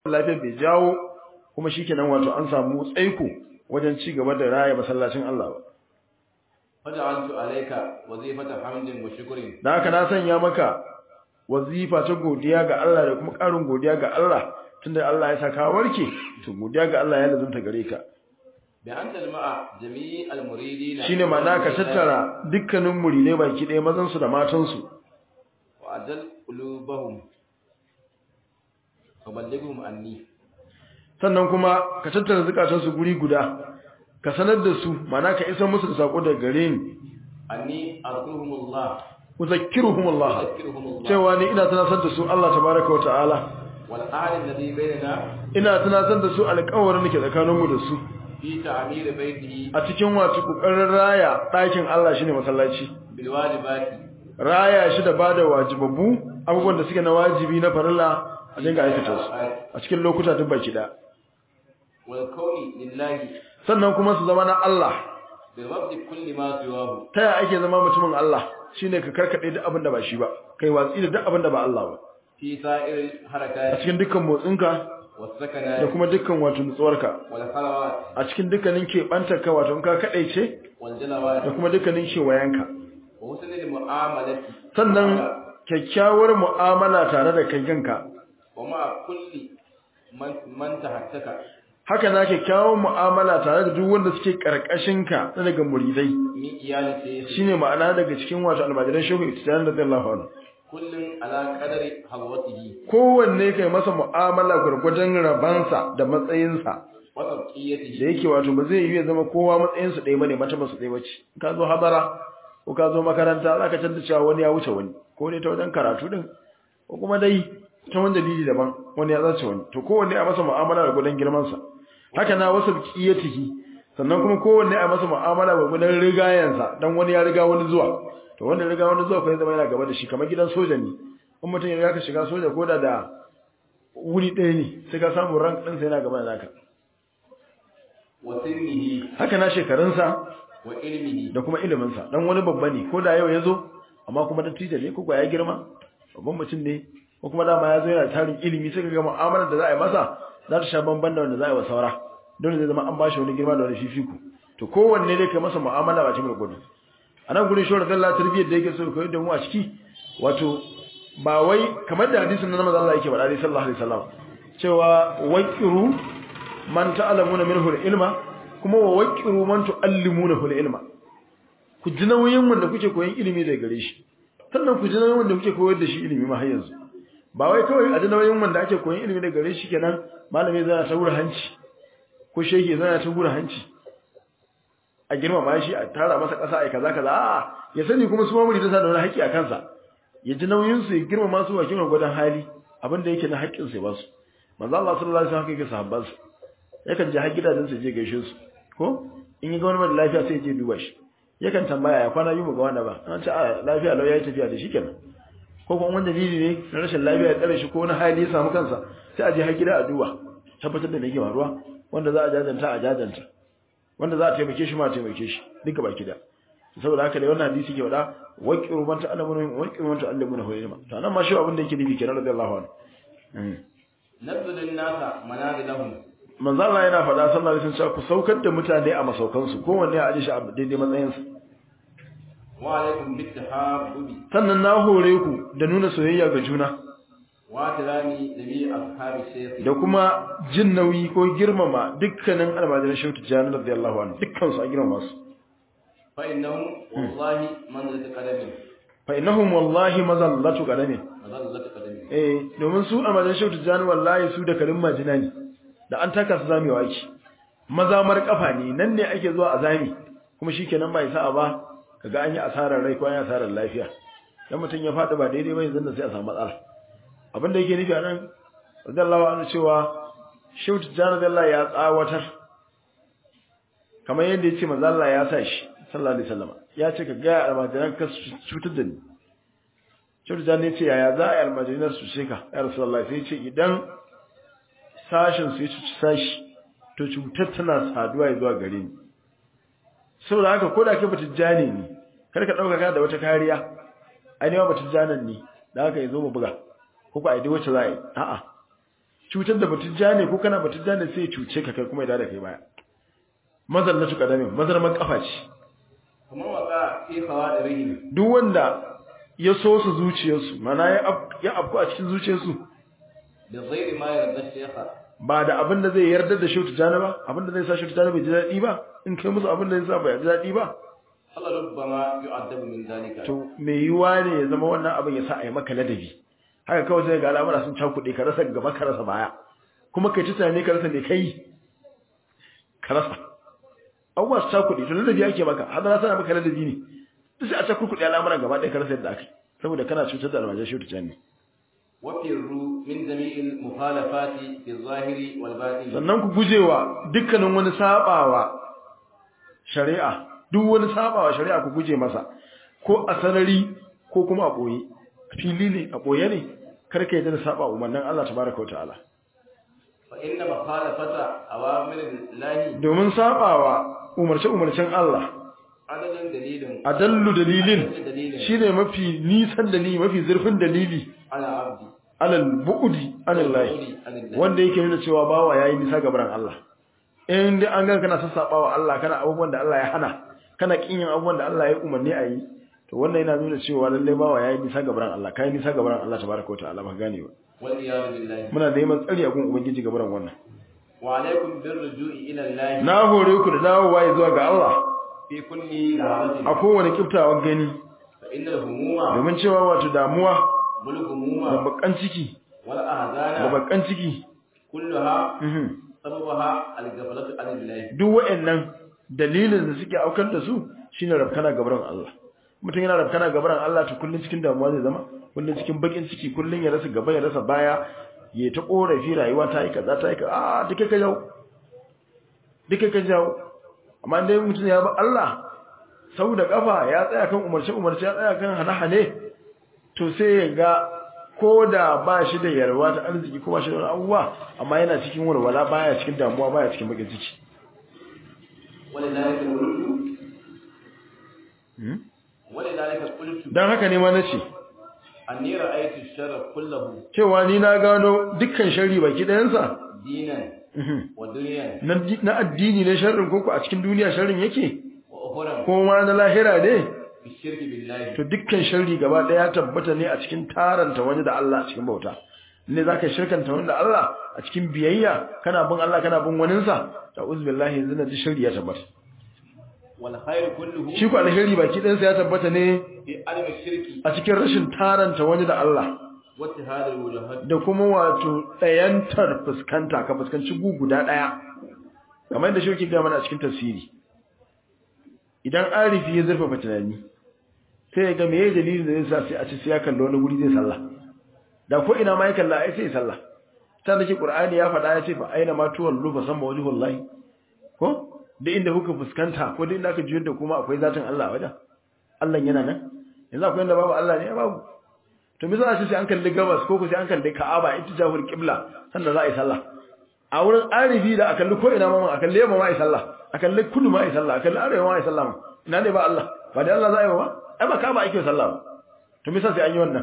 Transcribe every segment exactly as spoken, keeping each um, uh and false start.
lafiya bai jawo kuma shikenan wato an samu tsaiko wajen ci gaba da raya masallacin Allah ba faja'altu alayka wazifata hamdin wa shukrin dan haka na sanya maka wazifa ta godiya ga Allah da kuma karin godiya ga Allah tunda Allah ya saka warke to godiya ga Allah ya lazumta gare ka bi an talma'a jami'al muridina shine ma'ana ka tattara dukkanin muridai baki ɗaya mazan su da matan su wa adal qulubahum wa ballighum anni sannan kuma ka tattara zakatun su guri guda ka sanar da su ma'ana ka isar musu da sako daga gare ni anni azkuruhumullah uzakkiruhumullah cewa ni ina tunatar da su Allah tabaaraka wa ta'ala wal ahad alladhi bainana ina tunatar da su alƙawarin da ke tsakaninmu da su fi ta'mir baitihi a cikin wato kokarin raya ɗakin Allah shine masallaci bil wajibati raya shi da bada wajibabu abubuwan da suke na wajibi na farilla a dinga aikata su a cikin lokuta duk baki da wal kauni lillahi sannan kuma su zama na Allah bil waqti kulli ma siwahu ta ya ake zama mutumin Allah shine ka karkade duk abin da ba shi ba kai watsi da duk abin da ba Allah ba fi sa'ir a harakat cikin dukkan motsinka wasakanat da kuma dukkan wato nutsuwarka wal khalawat a cikin dukkanin keɓantarka wato in ka kadaice wal jalawat da kuma dukkanin kewayenka wa husnul mu'amalati sannan kyakkyawar mu'amala tare da kai kanka wa ma kulli man man tahattaka haka na kyakkyawar mu'amala tare da duk wanda suke karkashinka na daga muridai min iyali sayyidi shine ma'ana daga cikin wato almajiran shehu Tijjani radiyallahu anhu kullun ala qadari halwatihi kowanne kai masa mu'amala gurgurdan rabansa da matsayinsa wa tabqiyatihi da yake wato ba zai yi ya zama kowa matsayinsa ɗaya bane mata basu ɗaya bace ka zo hadara ko ka zo makaranta zaka tantance cewa wani ya wuce wani ko ne ta wajen karatu din ko kuma dai ta wani dalili daban wani ya zace wani to kowanne a masa mu'amala da gudan girman sa haka na wasu qiyatihi sannan kuma kowanne a masa mu'amala da gudan rigayansa dan wani ya riga wani zuwa to wanda riga wani zuwa kai zama yana gaba da shi kamar gidan soja ne in mutum ya ka shiga soja ko da da wuri ɗaya ne sai ka samu rank ɗin sai yana gaba da naka wa sirrihi haka na shekarunsa wa ilmihi da kuma iliminsa dan wani babba ne ko da yau ya zo amma kuma dattijo ne ko ya girma babban mutum ne ko kuma dama ya zo yana tarin ilimi sai ka ga mu'amalar da za a yi masa za ta sha bamban da wanda za a yi wa saura dole zai zama an bashi wani girma da wani fifiku to kowanne dai kai masa mu'amala ba ce mai gudu a nan gurin shawar dalla tarbiyyar da yake so koyar da mu a ciki wato ba wai kamar da hadisin na manzo Allah yake faɗa sallallahu alaihi wasallam cewa waqiru man ta'lamuna minhu ilma kuma wa waqiru man tu'allimuna ilma ku ji nauyin wanda kuke koyon ilimi daga gare shi sannan ku ji nauyin wanda kuke koyar da shi ilimi ma har yanzu ba wai kawai a ji nauyin wanda ake koyon ilimi daga gare shi kenan malami zai ta gura hanci ko shehi zai ta gura hanci a girmama shi a tara masa ƙasa ai kaza kaza a ya sani kuma su mamuri da sa da wani haƙi a kansa ya ji nauyin su ya girmama su a kiran gwadan hali abin da yake na haƙƙin sai ba su manzo Allah sallallahu alaihi wasallam yake sahabban sa yakan je har gidajen su je gaishe su ko in yi ga wani mai lafiya sai ya je duba shi yakan tambaya ya kwana yi mu ga wanda ba an ce a lafiya lau yayi tafiya da shi kenan ko kuma wanda dalili ne na rashin lafiya ya tsare shi ko na hali ya samu kansa sai a je har gida a duba tabbatar da me yake faruwa wanda za a jajanta a jajanta wanda za a taimake shi ma a taimake shi duka baki da saboda haka dai wannan hadisi ke wada waqiru man ta'lamuna waqiru man ta'lamuna hu ilma to nan ma shi abin da yake nufi kenan radiyallahu anhu nabdul nasa manazilahum manzo Allah yana faɗa sallallahu alaihi wasallam ku saukar da mutane a masaukan su kowanne a aje shi a daidai matsayin sa wa alaikum bittahabbi sannan na hore ku da nuna soyayya ga juna wa tirani nabi ashabi shaykh da kuma jin nauyi ko girmama dukkanin almajiran shehu tijani radiyallahu anhu dukkan su a girmama su fa innahum wallahi manzilatu qadamin fa innahum wallahi mazallatu qadamin mazallatu qadamin eh domin su almajiran shehu tijani wallahi su da karin majina ne da an taka su zamewa ake mazamar kafa ne nan ne ake zuwa a zami kuma shikenan ba isa ba kaga an yi asarar rai ko an yi asarar lafiya dan mutun ya fadi ba daidai ba yanzu sai a samu matsala abinda yake nufi anan radiyallahu anhu cewa shehu tijani radiyallahu ya tsawatar kamar yadda yace manzo Allah ya sa shi sallallahu alaihi wasallam ya ce ka ga almajiran ka cutar da ni shehu tijani ya ce yaya za a yi almajiran su ce ka ya rasulullahi sai ya ce idan sashin su ya cuci sashi to cutar tana saduwa zuwa gare ni saboda haka ko da kai batijjani ne kar ka dauka ka da wata kariya ai ne ba batijjanan ne da haka yazo mu buga ko ba ai dai wacce za a yi a'a cutar da batujja ne ko kana batujja ne sai ya cuce ka kai kuma ya da kai baya mazallatu qadamin mazarman kafa ce kuma waka fi khawadirihim duk wanda ya so su zuciyarsu mana ya afku a cikin zuciyarsu da ghairi ma yarda shaykha ba da abin da zai yarda da shi tujana ba abin da zai sa shi tujana bai ji daɗi ba in kai musu abin da zai sa bai ji daɗi ba Allah rubbama yu'addabu min zalika to me yiwa ne ya zama wannan abin ya sa a yi maka ladabi haka kawai sai ga al'amura sun cakuɗe ka rasa gaba ka rasa baya kuma kai tunani ka rasa me kai ka rasa abubuwa su cakuɗe to ladabi ake maka hadara sana maka ladabi ne duk sai a cakuɗe al'amuran gaba ɗaya ka rasa yadda aka saboda kana cutar da almajar shi tujani wafirru min jami'il mukhalafati fi zahiri wal batin sannan ku gujewa dukkanin wani sabawa shari'a duk wani sabawa shari'a ku guje masa ko a sarari ko kuma a boye fili ne a boye ne karka yadda da saba umarnin Allah tabaraka wataala fa inna mukhalafata awamirillahi domin sabawa umarce umarcen Allah adalin dalilin adallu dalilin shine mafi nisan dalili mafi zurfin dalili ala abdi alal bu'di anallahi wanda yake nuna cewa bawa yayi nisa ga baran Allah in dai an ga kana sassabawa Allah kana abubuwan da Allah ya hana kana kin yin abubuwan da Allah ya umarni a yi to wannan yana nuna cewa lalle bawa yayi nisa ga baran Allah kai nisa ga baran Allah tabaraka wataala ba gane ba wal iyad billahi muna neman tsari a gun ubangiji ga baran wannan wa alaikum birruju'i ila Allah na hore ku da dawowa zuwa ga Allah fi kulli lahatin a kowane kiftawan gani fa innal humuma domin cewa wato damuwa bulgumuma da bakan ciki wal da ahzana bakan ciki kulluha mhm sababaha al-ghaflatu anillahi duk wayannan dalilin da suke aukar da su shine rabkana gabaran Allah mutum yana rabkana gabaran Allah to kullun cikin damuwa zai zama kullun cikin bakin ciki kullun ya rasa gaba ya rasa baya ya ta korafi rayuwa ta yi kaza ta yi kaza a duka ka jawo duka ka jawo amma dai mutum ya ba Allah sau da kafa ya tsaya kan umarce umarce ya tsaya kan hane-hane to sai ya ga ko da ba shi da yarwa ta arziki ko ba shi da abubuwa amma yana cikin walwala baya cikin damuwa baya cikin bakin ciki walidhalika qultu walidhalika qultu dan haka ne ma nace anni ra'aytu ash-sharra kullahu cewa ni na gano dukkan sharri baki dayansa dinan wa dunyan na na addini ne sharrin koko a cikin duniya sharrin yake wa ukhra ko ma na lahira ne bi shirki billahi to dukkan sharri gaba daya tabbata ne a cikin taranta wani da Allah a cikin bauta ne zaka shirkanta wani da Allah a cikin biyayya kana bin Allah kana bin waninsa ta uzbillahi yanzu na ji sharri ya tabbata wal khayr kulluhu shi ko alheri baki ɗansa ya tabbata ne fi alimi shirki a cikin rashin taranta wani da Allah wa ittihadul wujuhat da kuma wato ɗayantar fuskanta ka fuskanci gu guda ɗaya kamar yadda shi ga mana a cikin tafsiri idan arifi ya zurfafa tunani sai ya ga meye dalilin da zai sa sai a ci sai ya kallo wani guri zai sallah da ko ina ma ya kalla ai sai ya sallah ta da ke qur'ani ya faɗa ya ce fa aina ma tuwallu fa samma wajhullahi ko da inda kuka fuskanta ko da inda aka juyar da kuma akwai zatin Allah a wajen Allah yana nan yanzu akwai inda babu Allah ne babu to me za a ce sai an kalli gabas ko ko sai an kalli Ka'aba ittijahul qibla sannan za a yi sallah a wurin arifi da akalli ko ina ma a kalli yamma ma a yi sallah a kalli kudu ma a yi sallah a kalli arewa ma a yi sallah ma ina ne ba Allah ba da Allah za a yi ba ai ba Ka'aba ake sallah ba to me yasa sai an yi wannan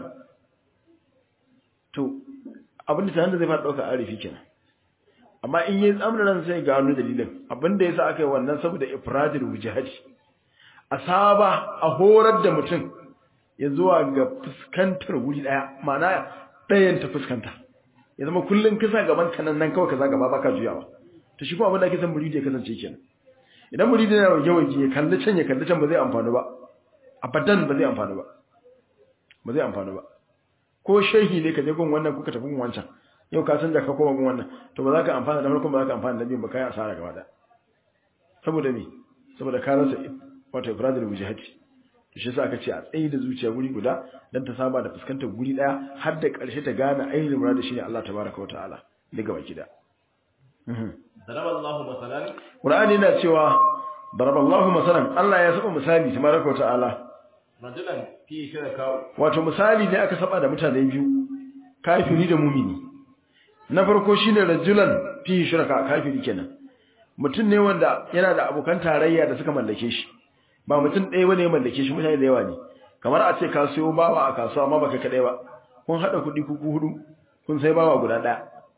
to abin da sanan da zai fara dauka arifi kenan amma in yi tsamran sai ga wani dalilin abinda yasa aka yi wannan saboda ifradul wujhati asaba a horar da mutum ya zuwa ga fuskantar wuri daya ma'ana dayan ta fuskanta ya zama kullun kisa gaban kanan nan kawai kaza gaba baka juyawa to shi kuma abin da ake san muridi ya kasance kenan idan muridi yana waje waje ya kalli can ya kalli can ba zai amfani ba abadan ba zai amfani ba ba zai amfani ba ko shehi ne ka je gun wannan kuka tafi gun wancan yau ka san da ka koma gun wannan to ba za ka amfana da farkon ba za ka amfana da biyun ba kai asara gaba da saboda me saboda ka rasa wato ifradul wujhati to shi yasa aka ce a tsayi da zuciya guri guda dan ta saba da fuskantar guri daya har da karshe ta gane ainihin muradi shine Allah tabaaraka wa ta'ala daga baki da daraballahu masalan Qur'ani yana cewa daraballahu masalan Allah ya saba misali tabaaraka wa ta'ala rajulan fi shirka wato misali ne aka saba da mutane biyu kafiri da mumini na farko shine rajulan fi shirka kafiri kenan mutum ne wanda yana da abokan tarayya da suka mallake shi ba mutum ɗaya bane ya mallake shi mutane da yawa ne kamar a ce ka sayo bawa a kasuwa amma baka kadai ba kun hada kuɗi ku ku hudu kun sai bawa guda ɗaya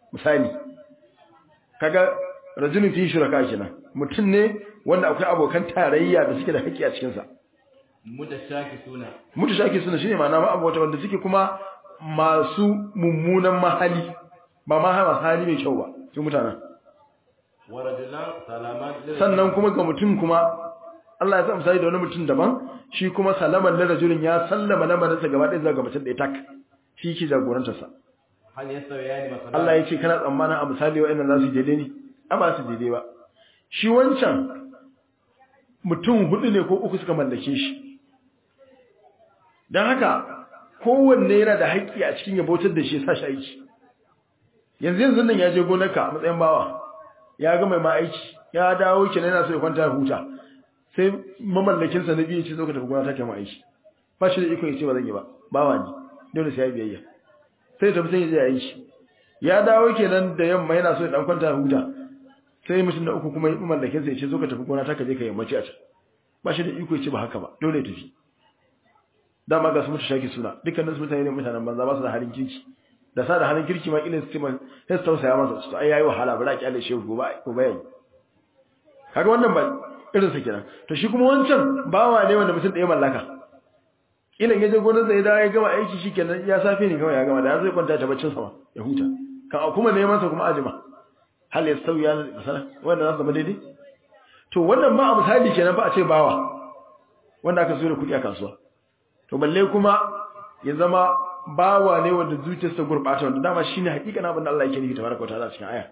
misali kaga rajulun fi shuraka kenan mutum ne wanda akwai abokan tarayya da suke da haƙƙi a cikin sa mutashakisuna mutashakisuna shine ma'ana ma abota wanda suke kuma masu mummunan mahali ba ma ha hali mai kyau ba su mutanen waradulan salaman sannan kuma ga mutum kuma Allah ya sa misali da wani mutum daban shi kuma salaman da rajulin ya sallama lamarinsa gaba ɗaya zuwa ga mutum da ya tak shi ke jagorantar sa hal yasawiyani masalan Allah ya ce kana tsammanin a misali wa'annan za su daidai ne a ba su daidai ba shi wancan mutum hudu ne ko uku suka mallake shi dan haka kowanne yana da haƙƙi a cikin yabotar da shi ya sa shi aiki yanzu yanzu nan ya je gonarka a matsayin bawa ya ga mai ma aiki ya dawo kenan yana so ya kwanta huta sai mamallakin sa na biyu ce zo ka tafi gona ta kai ma aiki ba shi da iko ya ce ba zan yi ba bawa ne dole sai ya biyayya sai tafi sai ya je aiki ya dawo kenan da yamma yana so ya dan kwanta huta sai mutum da uku kuma mamallakin sa ya ce zo ka tafi gona ta ka je ka yammaci a can ba shi da iko ya ce ba haka ba dole ya tafi dama ga su mutu shaki suna dukkanin su mutane ne mutanen banza ba su da halin kirki da sa da halin kirki ma kilin su ce man sai su tausaya masa su ai yayi wahala bara kyale shehu gobe ko bayan kaga wannan ba irin sa kenan to shi kuma wancan bawa ne wanda mutum da ya mallaka ilan yaje gonar sa ya dawo ya gama aiki shikenan ya safe ne kawai ya gama da zai kwanta ta baccin sa ya huta kan kuma neman sa kuma ajima hal ya sauya ne masala wannan za su zama daidai to wannan ma a misali kenan fa a ce bawa wanda aka zo da kuɗi a kasuwa to balle kuma ya zama bawa ne wanda zuciyarsa gurbata wanda dama shine hakika na abin da Allah yake nufi tabaraka wataala cikin aya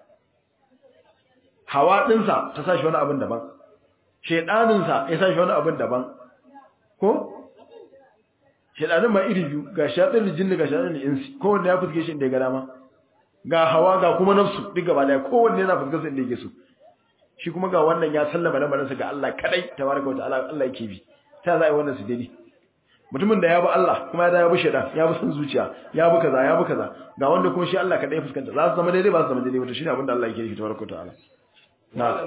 hawa dinsa ta sashi wani abin daban shedanin sa ya sashi wani abin daban ko shedanin ma iri biyu ga shaytan jinni ga shaytan insi ko wanda ya fuske shi inda ya ga dama ga hawa ga kuma nafsu duk gaba daya ko wanne yana fuskar sa inda yake so shi kuma ga wannan ya sallama lamarinsa ga Allah kadai tabaraka wataala Allah yake bi ta zai wannan su dai mutumin da ya bi Allah kuma ya bi shedan ya bi san zuciya ya bi kaza ya bi kaza ga wanda kuma shi Allah kadai fuskanta za su zama daidai ba su zama daidai ba to shine abin da Allah yake yi tabaraka ta'ala na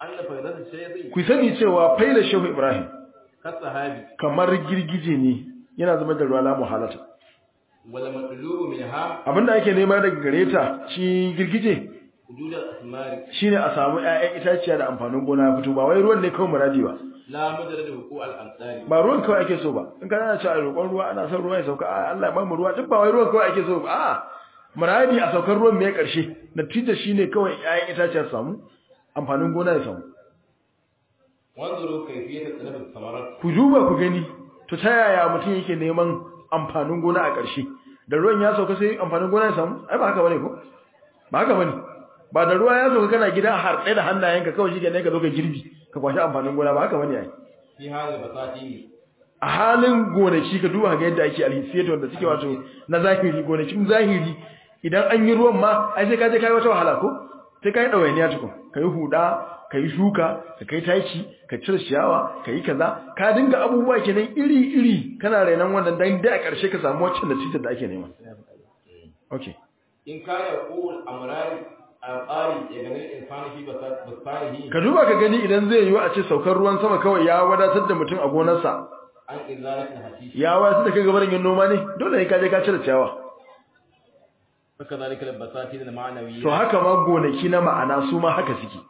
ku sani cewa faila shehu Ibrahim kasahabi kamar girgije ne yana zama da ruwa la muhalata wala matlubu minha abinda ake nema daga gare ta shi girgije wujudul asmari shine a samu ƴaƴan itaciya da amfanin gona ya fito ba wai ruwan ne kawai muradi ba la mujarrad huquq al-amsari ba ruwan kawai ake so ba in kana cewa roƙon ruwa ana son ruwa ya sauka a Allah ya ba mu ruwa duk ba wai ruwan kawai ake so ba a muradi a saukar ruwan mai karshe natija shine kawai ƴaƴan itaciyar samu amfanin gona ya samu wanzuru kayfiyat talab al-thamarat ku duba ku gani to ta yaya mutum yake neman amfanin gona a karshe da ruwan ya sauka sai amfanin gona ya samu ai ba haka bane ko ba haka bane ba da ruwa ya sauka kana gida har ɗaya da hannayenka kawai shi ne ka zo ka girbi ka kwashi amfanin gona ba haka bane ai fi halin basati a halin gonaki ka duba ga yadda ake alhisiyata wanda suke wato na zahiri gonakin zahiri idan an yi ruwan ma ai sai ka je kai wata wahala ko sai kai dawainiya tukun kai huda kai shuka ka kai taki ka cire ciyawa kai kaza ka dinga abubuwa kenan iri iri kana rainan wannan dan da a karshe ka samu wacce natijar da ake nema okay in kana yaqul amrani alqari ya ganin insani fi basarihi ka duba ka gani idan zai yi a ce saukar ruwan sama kawai ya wadatar da mutum a gonarsa an izalatin hashishi ya wadatar da kai gabarin yin noma ne dole ne ka je ka cire ciyawa haka zalika albasati da ma'anawiyya to haka ma gonaki na ma'ana su ma haka suke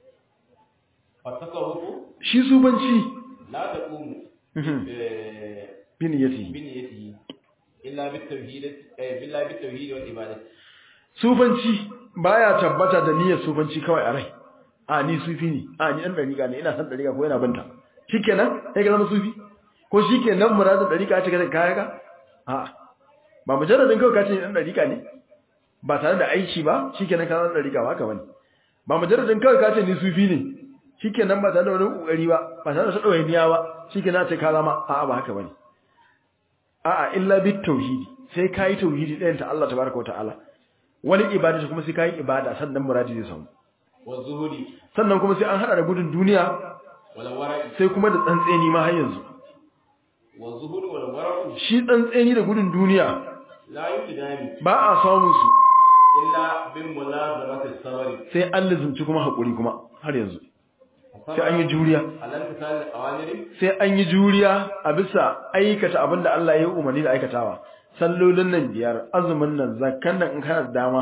fatakahu shi subanci la taqumu bin yati bin yati illa bitawhid eh billahi bitawhid wal ibadah sufanci baya tabbata da niyyar sufanci kawai a rai a ni sufi ne a ni dan dariƙa ne ina san dariƙa ko yana banta shikenan sai ka zama sufi ko shikenan muradin dariƙa ce ka kaya ka a ba mujarradin kawai ka ce dan dariƙa ne ba tare da aiki ba shikenan ka zama dariƙa ba haka bane ba mujarradin kawai ka ce ni sufi ne shikenan ba tare da wani kokari ba ba tare da sadawai niyya ba shikenan ce ka zama a'a ba haka bane a'a illa bit tauhidi sai kai tauhidi ɗayan ta Allah tabaraka wa ta'ala wani ibada kuma sai kai ibada sannan muradi zai samu wa zuhudi sannan kuma sai an hada da gudun duniya wala wara'i sai kuma da tsantseni ma har yanzu wa zuhudi wala wara'u shi tsantseni da gudun duniya la yudami ba a samun su illa bin mulazamati as-sabri sai an lazumci kuma hakuri kuma har yanzu sai an yi juriya sai an yi juriya a bisa aikata abinda Allah ya yi umarni da aikatawa sallolin nan biyar azumin nan zakkan nan in kana da dama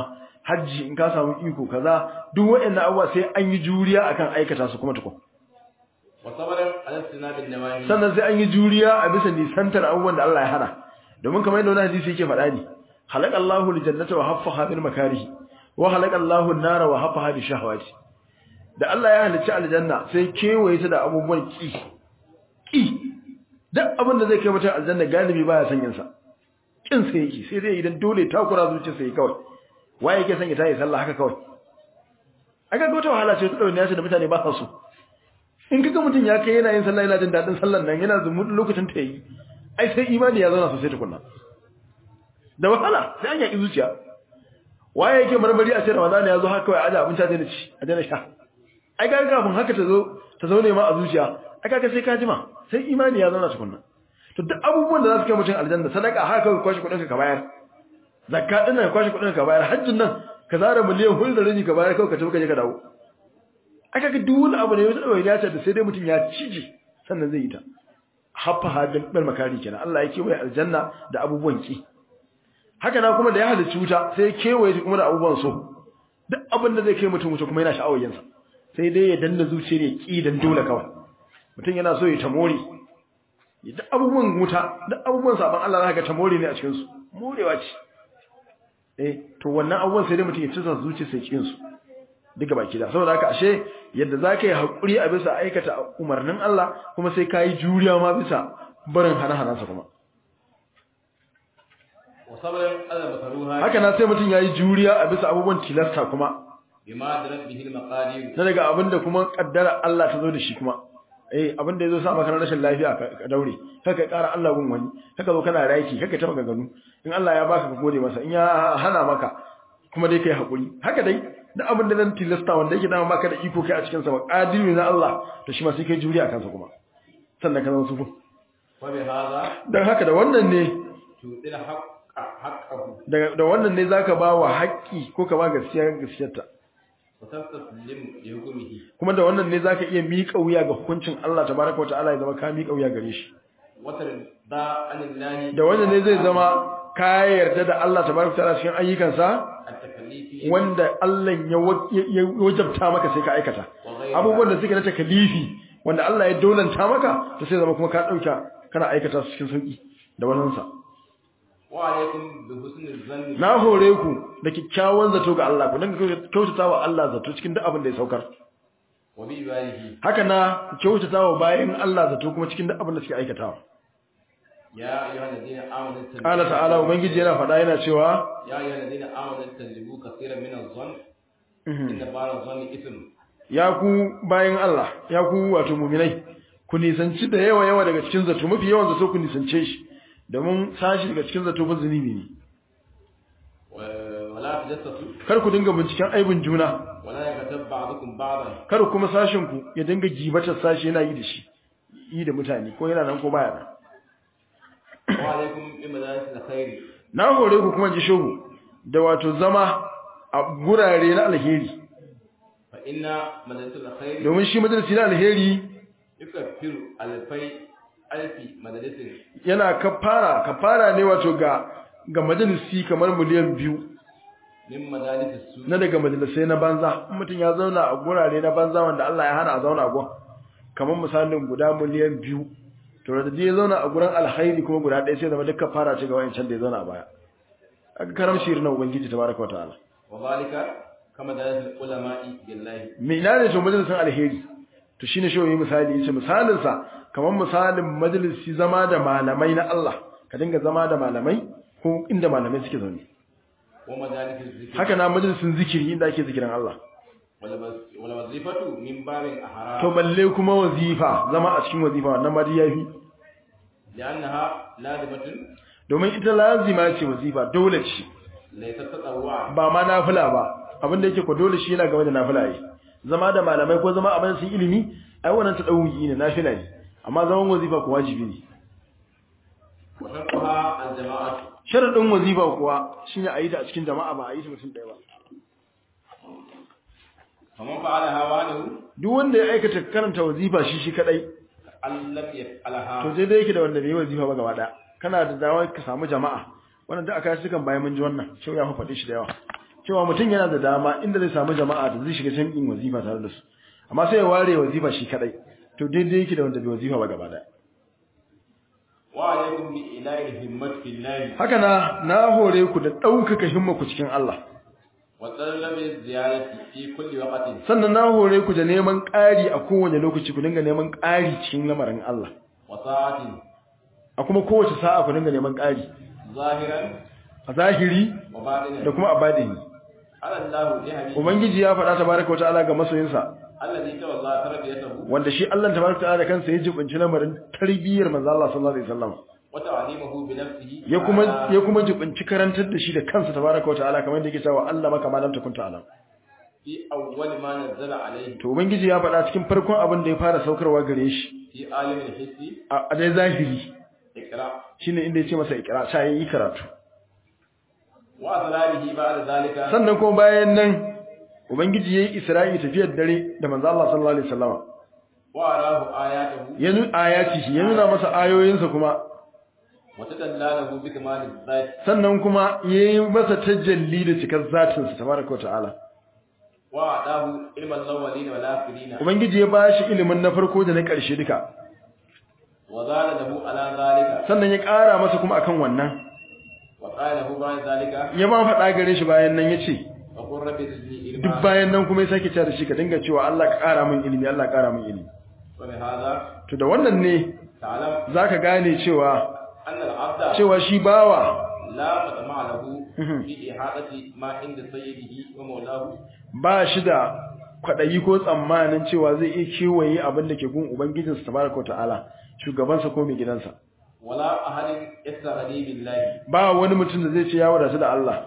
hajji in ka samu iko kaza duk waɗannan abubuwa sai an yi juriya akan aikata su kuma tukun wa sabran ala istinabil nawahi sannan sai an yi juriya a bisa nisantar abubuwan da Allah ya hana domin kamar yadda wani hadisi yake faɗa ne khalaqallahu aljannata wa haffaha bil makarihi wa khalaqallahu an-nara wa haffaha bi shahawati da Allah ya halicci aljanna sai kewaye ta da abubuwan ki ki duk abin da zai kai mutum aljanna galibi baya son yin sa kin sai yake sai dai idan dole takura zuciyarsa yake kawai waye yake son ya tayi sallah haka kawai aka ga wata wahala ce ta dauna yace da mutane ba sa so in kaga mutum ya kai yana yin sallah yana jin dadin sallar nan yana zumu lokacin ta yi ai sai imani ya zauna sosai tukunna da wahala sai an yaki zuciya waye yake marmari a ce Ramadan ya zo haka kawai aje abinci da ci a dana sha ai ga kafin haka ta zo ta zo ne ma a zuciya aka ga sai ka jima sai imani ya zauna tukunna to duk abubuwan da za su kai mutum aljanna sadaka haka kawai kwashi kudin ka bayar zakka din nan kwashi kudin ka bayar hajjin nan ka zara miliyan hudu da rabi ka bayar kawai ka tafi ka je ka dawo aka ga duk wani abu ne wata dawai ya ce da sai dai mutum ya cije sannan zai yi ta haffa hadin bar makari kenan Allah ya kewaye aljanna da abubuwan ki haka na kuma da ya halicci wuta sai ya kewaye ta kuma da abubuwan so duk abin da zai kai mutum wuta kuma yana sha'awar yansa sai dai ya danna zuciyar ya ki dan dole kawai mutum yana so ya tamore duk abubuwan wuta duk abubuwan saban Allah zaka ga tamore ne a cikin su morewa ce eh to wannan abubuwan sai dai mutum ya tsaya zuciyar sai cikin su duka baki da saboda haka ashe yadda zaka yi hakuri a bisa aikata umarnin Allah kuma sai kai juriya ma bisa barin hana-hanansa kuma wasabran ala makaruha haka na sai mutum yayi juriya a bisa abubuwan tilasta kuma bima darat bihi al-maqadir na daga abinda kuma kaddara Allah ta zo da shi kuma eh abinda yazo sa maka rashin lafiya ka daure kaka ƙara Allah gun wani kaka zo kana raki kaka ta maganganu in Allah ya baka ka gode masa in ya hana maka kuma dai kai hakuri haka dai da abinda nan tilasta wanda yake dama baka da iko kai a cikin sa qadiri na Allah to shi ma sai kai juriya kansa kuma sannan ka zama sufu wa bi hada dan haka da wannan ne tudil haqqa haqqahu da da wannan ne zaka ba wa haƙƙi ko ka ba gaskiya gaskiyarta wataslim li hukmihi kuma da wannan ne zaka iya miƙa wuya ga hukuncin Allah tabaaraka wataala ya zama ka miƙa wuya gare shi watar da anillahi da wannan ne zai zama ka yarda da Allah tabaaraka wataala cikin ayyukansa at-takalifi wanda Allah ya wajabta maka sai ka aikata abubuwan da suke na takalifi wanda Allah ya dolanta maka to sai zama kuma ka dauka kana aikata su cikin sauki da wannan sa wa alaikum bi husnil zanni na hore ku da kikkiawan zato ga Allah ku dinga kyautatawa Allah zato cikin duk abin da ya saukar wa bi ibadihi haka na kyautatawa bayan Allah zato kuma cikin duk abin da suke aikatawa ya ayyuhalladhina amanu Allah ta'ala ubangiji yana faɗa yana cewa ya ayyuhalladhina amanu tajlibu kaseeran min adh-dhann inna ba'da adh-dhanni ithm ya ku bayan Allah ya ku wato mu'minai ku nisanci da yawa yawa daga cikin zato mafi yawan zato ku nisance shi domin sashi daga cikin zato ba zunubi ne wala tajassasu kar ku dinga binciken aibin juna wala yakatab ba'dukum ba'dan kar kuma sashin ku ya dinga gibatar sashi yana yi da shi yi da mutane ko yana nan ko baya nan wa alaikum bi madaris alkhair na hore ku kuma ji shogo da wato zama a gurare na alheri fa inna madaris alkhair domin shi majalisi na alheri yukaffiru alfai alfi madarisin yana kafara kafara ne wato ga ga majalisi kamar miliyan biyu min madaris su na daga majalisai na banza mutum ya zauna a gurare na banza wanda Allah ya hana a zauna a gun kamar misalin guda miliyan biyu to da ya zauna a gurin alkhairi kuma guda ɗaya sai zama duk kafara ce ga wayancan da ya zauna a baya aka karamshi irin ubangiji tabaraka wataala wa zalika kama darasul ulama'i billahi me ina ne to majalisin alheri to shine shi misali yace misalin sa kamar misalin majalisi zama da malamai na Allah ka dinga zama da malamai ko inda malamai suke zaune wa majalisul zikr haka na majalisin zikiri inda ake zikirin Allah wala wazifatu min babin ahara to balle kuma wazifa zama a cikin wazifa wannan ma dai yafi li'annaha lazimatun domin ita lazima ce wazifa dole ce laysa tatawwa ba ma nafila ba abinda yake ko dole shi yana game da nafila yi zama da malamai ko zama a majalisin ilimi ai wannan ta dauki ne nafila ne amma zaman wazifa ko wajibi ne wa tarkuha al-jama'atu sharadin wazifa kuwa shine a yi ta a cikin jama'a ba a yi ta mutum ɗaya ba faman fa'alaha wahdahu duk wanda ya aikata karanta wazifa shi shi kadai allam yaf'alaha to sai dai yake da wanda bai yi wazifa ba gaba daya kana da dawo ka samu jama'a wannan da aka shi kan bayan mun ji wannan shau ya faɗi shi da yawa cewa mutum yana da dama inda zai samu jama'a da zai shiga jami'in wazifa tare da su amma sai ya ware wazifa shi kadai to daidai yake da wanda bai wazifa ba gaba daya wa alaikum bi ilahi himmat billahi haka na na hore ku da daukaka himma ku cikin Allah wa talabi ziyarati fi kulli waqtin sannan na hore ku da neman ƙari a kowane lokaci ku dinga neman ƙari cikin lamarin Allah wa sa'atin a kuma kowace sa'a ku dinga neman ƙari zahiran a zahiri wa batinan da kuma a badini Allah ya habibi ubangiji ya faɗa tabaraka wa ta'ala ga masoyinsa alladhi tawalla tarbiyatahu wanda shi Allah tabaraka ta'ala da kansa ya jibinci lamarin tarbiyyar manzo Allah sallallahu alaihi wasallam wa ta'limuhu bi nafsihi ya kuma ya kuma jibinci karantar da shi da kansa tabaraka ta'ala kamar da yake cewa Allah maka malam ta kunta alam fi awwal ma nazzala alayhi to ubangiji ya faɗa cikin farkon abin da ya fara saukarwa gare shi fi alimil hissi a dai zahiri ikra shine inda yace masa ikra sai yi karatu wa asrarihi ba'da zalika sannan kuma bayan nan ubangiji yayi isra'i tafiyar dare da manzo Allah sallallahu alaihi wasallama wa arahu ayatahu yanzu ayati ya nuna masa ayoyinsa kuma wata dallalahu bi kamalil zati sannan kuma yayi masa tajalli da cikar zatin sa tabaraka wa ta'ala wa adahu ilman lawalin wal akhirin ubangiji ya bashi ilimin na farko da na ƙarshe duka wa zala lahu ala zalika sannan ya ƙara masa kuma akan wannan wa qala lahu ba'da zalika ya ba faɗa gare shi bayan nan yace wa qur rabbi zidni ilma duk bayan nan kuma ya sake cewa da shi ka dinga cewa Allah ka ƙara min ilimi Allah ka ƙara min ilimi wa bi hada to da wannan ne ta'lam zaka gane cewa anna al-abda cewa shi bawa la matama lahu fi ihadati ma inda sayyidihi wa mawlahu ba shi da kwadayi ko tsammanin cewa zai iya kewaye abin da ke gun ubangijinsa tabaraka ta'ala shugabansa ko mai gidansa wala ahadin yastaghni billahi ba wani mutum da zai ce ya wadatu da Allah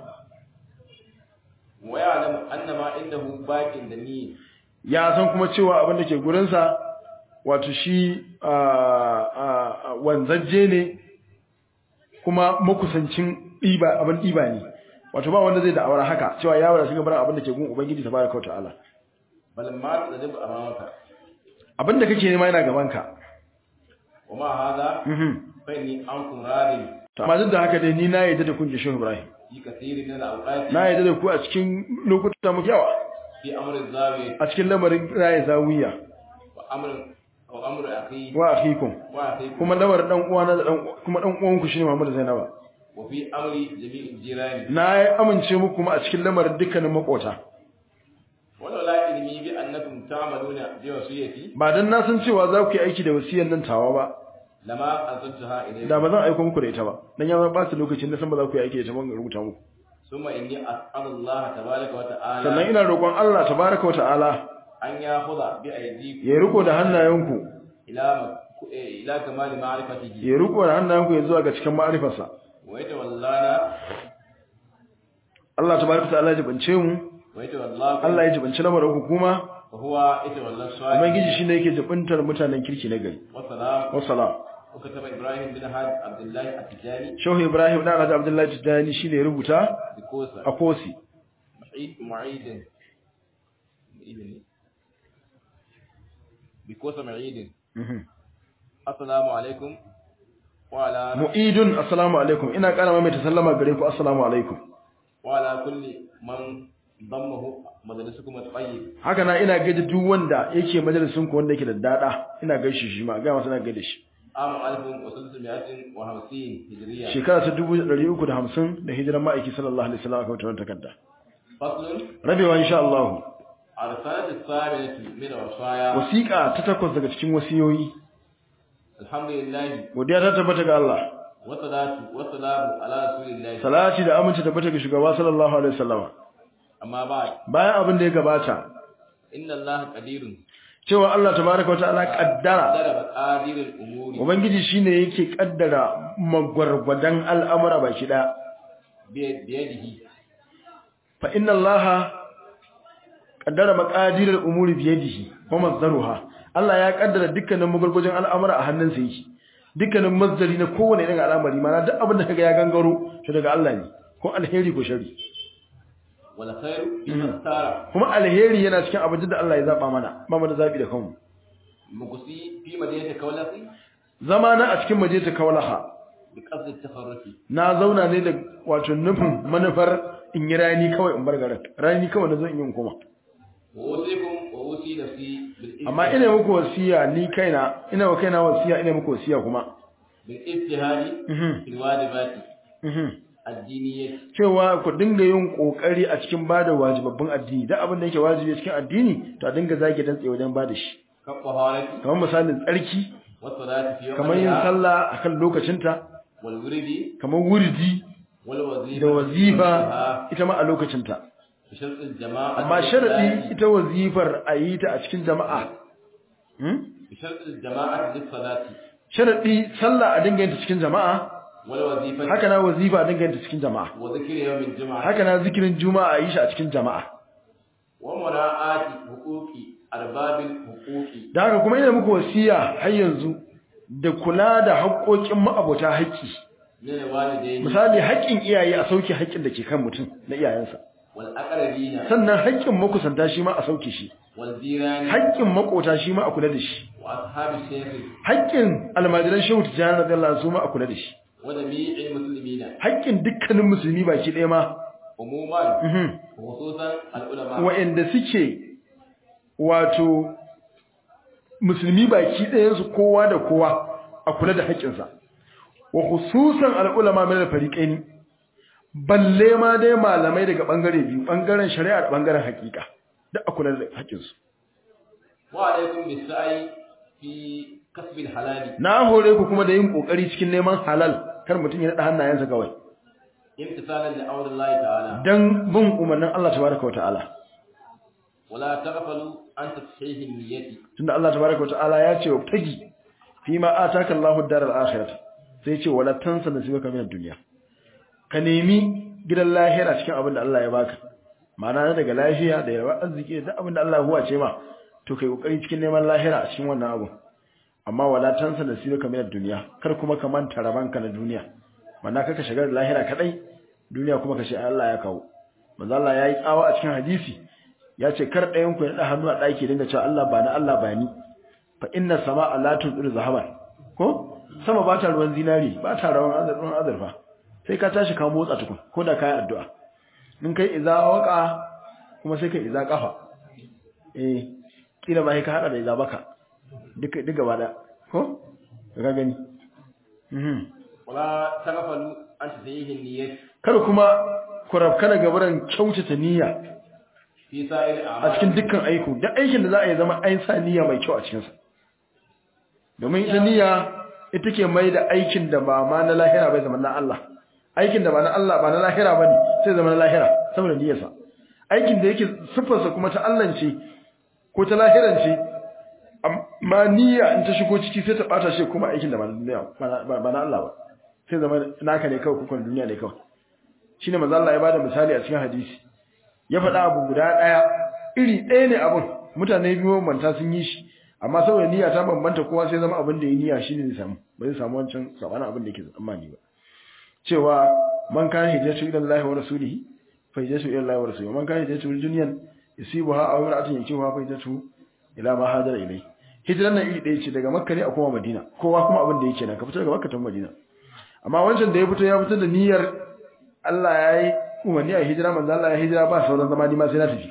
wa ya'lamu anna ma indahu baqin dani ya san kuma cewa abin da ke gurinsa wato shi wanzajje ne kuma makusancin ɗiba abin ɗiba ne wato ba wanda zai da'awar haka cewa ya wadatu ga bar abin da ke gun ubangiji tabaraka ta'ala bal ma tadib amamaka abin da kake nema yana gabanka وما هذا فإني أنكم راضي amma duk da haka dai ni na yadda da kun ji Shehu Ibrahim في كثير من الأوقات na yadda da ku a cikin lokuta mu yawa في أمر الزاوية a cikin lamarin raye zawiya وأمر أو أمر أخي wa akhikum وأخيكم kuma lamarin dan uwa na dan kuma dan uwan ku shine Muhammad Zainaba وفي أمر جميع الجيران na amince muku kuma a cikin lamarin dukkanin makota ولولا علمي بأنكم تعملون بوصيتي ba dan na san cewa za ku yi aiki da wasiyar nan tawa ba لما أنزلتها إليكم da ba zan aika muku da ita ba dan ya ba su lokacin da san ba za ku yi aiki da ita ban rubuta muku ثم إني أسأل الله تبارك sannan وتعالى ina roƙon Allah tabaraka wa ta'ala أن يأخذ بأيديكم ya riko da hannayenku إلى مك- إلى كمال معرفته ya riko da hannayenku ya zuwa ga cikin ma'arifarsa ويتولانا Allah tabaraka wa ta'ala ya jibance mu ويتولاكم Allah ya jibanci lamarin hukuma وهو يتولى الصالح ubangiji shine yake jibintar mutanen kirki na gari والسلام wassalam وكتب إبراهيم بن هاد عبد الله التجاني Shehu Ibrahim dan Alhaji Abdullahi Tijani shine ya rubuta بكوسة a Kosi معيد معيد معيد بكوسة معيد السلام عليكم وعلى mu'idun assalamu alaikum ina ƙara mai sallama gare ku assalamu alaikum وعلى كل من ضمه مجلسكم الطيب haka na ina gaida duk wanda yake majalisin ku wanda yake da dada ina gaishe shi ma ga masa ina gaida shi عام ألف وثلاثمائة وخمسين هجرية shekara ta dubu ɗari uku da hamsin da hijiran ma'aiki sallallahu alaihi wasallam aka wutar takarda فصل rabewa insha Allah الرسالة الثامنة من الوصايا wasiqa ta takwas daga cikin wasiyoyi الحمد لله godiya ta tabbata ga Allah والصلاة والسلام على رسول الله salati da aminci tabbata ga shugaba sallallahu alaihi wasallam أما بعد bayan abin da ya gabata إن الله قدير cewa Allah tabaaraka wa ta'ala kaddara قدر مقادير الأمور ubangiji shine yake kaddara magwargwadan al'amura baki da بيد- بيده fa inna Allah kaddara maqadirul umuri bi yadihi wa mazdaruha Allah ya kaddara dukkanin magwargwadan al'amura a hannunsa yake dukkanin mazdari na kowane irin al'amari mana duk abin da kaga ya gangaro to daga Allah ne ko alheri ko shari والخير فيما اختار kuma alheri yana cikin abin da Allah ya zaba mana ba mu da zabi da kanmu مقصي في مدينة كولخي zamana a cikin maje ta kaulaha بقصد التخرج na zauna ne da wato nufin manufar in yi rani kawai in bar garin rani kawai na zo in yi koma وأوصيكم وأوصي نفسي بالاجتهاد amma ina muku wasiya ni kaina ina wa kaina wasiya ina muku wasiya kuma بالاجتهاد Mhm. في الواجبات Mhm. الدينية cewa ku dinga yin kokari a cikin bada wajibabbin addini da abin da yake wajibi cikin addini to a dinga zage dan tsaye wajen bada shi كالطهارة kamar misalin tsarki والصلاة في kamar yin وقتها sallah akan lokacinta والورد kamar wurdi والوظيفة da wazifa وقتها ita ma a lokacinta بشرط الجماعة amma sharadi ita wazifar a yi ta a cikin jama'a hmm? بشرط الجماعة للصلاة sharadi sallah a dinga yin ta cikin jama'a والوظيفة haka na wazifa a dinga yin ta cikin jama'a وذكر يوم الجمعة haka na zikirin juma'a a yi shi a cikin jama'a ومراعاة حقوق أرباب الحقوق da haka kuma ina muku wasiya har yanzu da kula da haƙoƙin ma'abota haƙƙi من الوالدين misali haƙƙin iyaye a sauke haƙƙin da ke kan mutum na iyayensa والأقربين sannan haƙƙin makusanta shi ma a sauke shi والجيران haƙƙin makota shi ma a kula da shi وأصحاب الشيخ haƙƙin almajiran shehu tijjani radiyallahu anhu su ma a kula da shi وجميع المسلمين haƙƙin dukkanin musulmi baki ɗaya ma عموما mhm, وخصوصا العلماء wa'anda suke wato musulmi baki ɗayansu kowa da kowa a kula da haƙƙinsa wa khususan al'ulama min al-fariqaini balle ma dai malamai daga bangare biyu bangaren shari'a da bangaren haƙiƙa duk a kula da haƙƙinsu وعليكم بالسعي في كسب الحلال na hore ku kuma da yin kokari cikin neman halal kar mutum ya nada hannayensa kawai امتثالا لأمر الله تعالى dan bin umarnin Allah tabaraka wa ta'ala ولا تغفلوا عن تصحيح النية tunda Allah tabaraka wa ta'ala ya ce wa tagi fi ma ataka Allahu ad-daral akhirah sai ce wala tansa nasibaka min ad-dunya ka nemi gidan lahira cikin abin da Allah ya baka ma'ana na daga lafiya da yawa arziki da abin da Allah ya huwace ma to kai kokari cikin neman lahira a cikin wannan abu amma wala tansa nasibaka min ad-dunya kar kuma ka manta rabanka na duniya ma'ana kaka shiga da lahira kadai duniya kuma ka ce Allah ya kawo manzo Allah yayi tsawa a cikin hadisi ya ce kar ɗayan ku ya da hannu a daki dinga cewa Allah ba na Allah ba ni fa inna samaa la tudru zahaban ko sama ba ta ruwan zinari ba ta rawan azurfan azurfa sai ka tashi ka motsa tukun ko da kai addu'a in kai iza waka kuma sai kai iza kafa eh kila ba sai ka hada da iza baka duka duka ba da ko ka gani mhm ولا تغفلوا عن تصحيح النية kar kuma ku rabka daga wurin kyautata niyya في سائر a cikin الأعمال dukkan aiku da aikin da za a yi zama an sa niyya mai kyau a cikin sa domin ita niyya ita ke mai da aikin da ba ma na lahira bai zama na Allah aikin da ba na Allah ba na lahira bane sai zama na lahira saboda niyyarsa aikin da yake sifarsa kuma ta Allah ce ko ta lahiran ce amma niyya in ta shigo ciki sai ta bata shi kuma aikin da ba na duniya ba na Allah ba sai zama naka ne kawai kukan duniya ne kawai shine manzo Allah ya bada misali a cikin hadisi ya faɗa abu guda ɗaya iri ɗaya ne abun mutane biyu manta sun yi shi amma saboda niyya ta bambanta kowa sai zama abin da ya niyya shine zai samu ba zai samu wancan sabanin abin da yake tsammani ba cewa man kana hijratu ila Allah wa rasulihi fa hijratu ila Allah wa rasulihi man kana hijratu lil dunyan yusibuha aw imra'atin yankihuha fa hijratu ila ma hajara ilai hijran nan iri ɗaya ce daga Makka ne a kuma Madina kowa kuma abin da yake nan ka fito daga Makka ta Madina amma wancan da ya fito ya fito da niyyar Allah ya yi umarni a hijira manzo Allah ya hijira ba sauran zama ni ma sai na tafi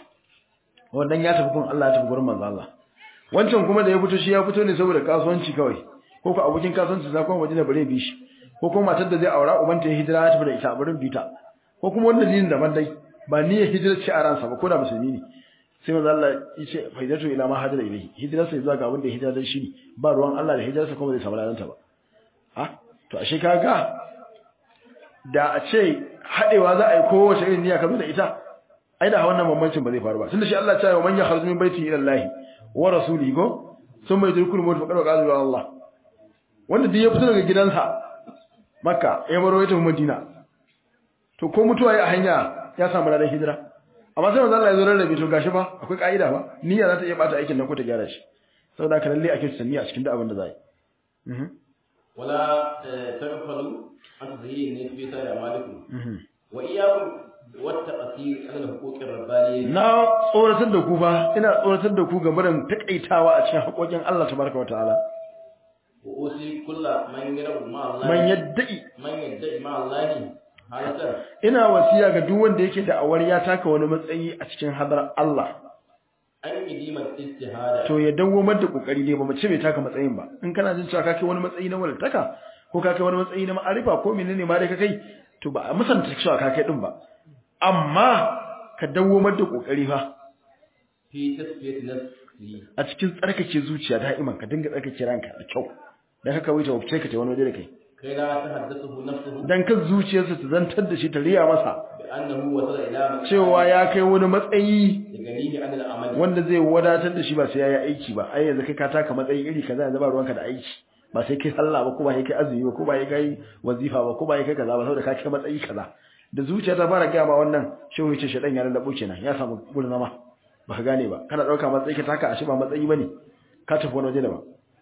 wannan ya tafi kun Allah ya tafi gurin manzo Allah wancan kuma da ya fito shi ya fito ne saboda kasuwanci kawai ko ko abokin kasuwanci sa kuma Madina bare bi shi ko kuma matar da zai aura ubanta ya hijira ya tafi da ita a barin bita ko kuma wanda dalilin daban dai ba ni ya hijira ce a ransa ba ko da musulmi ne sai manzo Allah ya ce faidatu ila ma hajara ilayhi hijira sai zuwa ga wanda ya hijira dan shi ne ba ruwan Allah da hijirarsa kuma zai samu ladanta ba ha to ashe kaga da a ce hadewa za a yi kowace irin niyya ka zo da ita ai da wannan bambancin ba zai faru ba tunda shi Allah ya ce man ya kharju min baiti ila Allah wa rasulihi go sun mai dirkul mut faqad qala Allah wanda duk ya fito daga gidansa Makka ya baro ya tafi Madina to ko mutuwa ya hanya ya samu ladan hijira amma sai manzo Allah ya zo rarrabe to gashi ba akwai kaida ba niyya za ta iya bata aikin nan ko ta gyara shi saboda haka lalle ake tsaniya a cikin duk abin da za yi mhm ولا تغفلوا عن تصحيح النية في سائر أعمالكم وإياكم والتقصير على الحقوق الربانية na tsoratar da ku fa ina tsoratar da ku game da takaitawa a cikin haƙoƙin Allah tabaraka wa ta'ala وأوصي كل من يرى مع الله man yadda'i من يدعي مع الله halatan ina wasiya ga duk wanda yake da awar ya taka wani matsayi a cikin hadar Allah an yi dimar istihada to ya dawwamar da kokari ne ba mu ce bai taka matsayin ba in kana jin cewa ka kai wani matsayi na waltaka ko ka kai wani matsayi na ma'arifa ko menene ma dai ka kai to ba a musanta cewa ka kai din ba amma ka dawwamar da kokari fa fi tasfiyat nafsi a cikin tsarkake zuciya da'iman ka dinga tsarkake ranka da kyau dan haka wai ta wuce ka ta wani waje da kai kai la tahaddathu nafsuhu dan kan zuciyarsa ta zantar da shi ta riya masa bi annahu wasala ila cewa ya kai wani matsayi gani an al-amal wanda zai wadatar da shi ba sai yayi aiki ba ai yanzu kai ka taka matsayi iri kaza yanzu ba ruwanka da aiki ba sai kai sallah ba ko ba sai kai azumi ba ko ba sai kai wazifa ba ko ba sai kai kaza ba saboda ka kai matsayi kaza da zuciya ta fara gaya ma wannan shehu yace shedan ya lallabo kenan ya samu gurin zama baka gane ba kana dauka matsayi ka taka a shi ba matsayi bane ka tafi wani waje da ba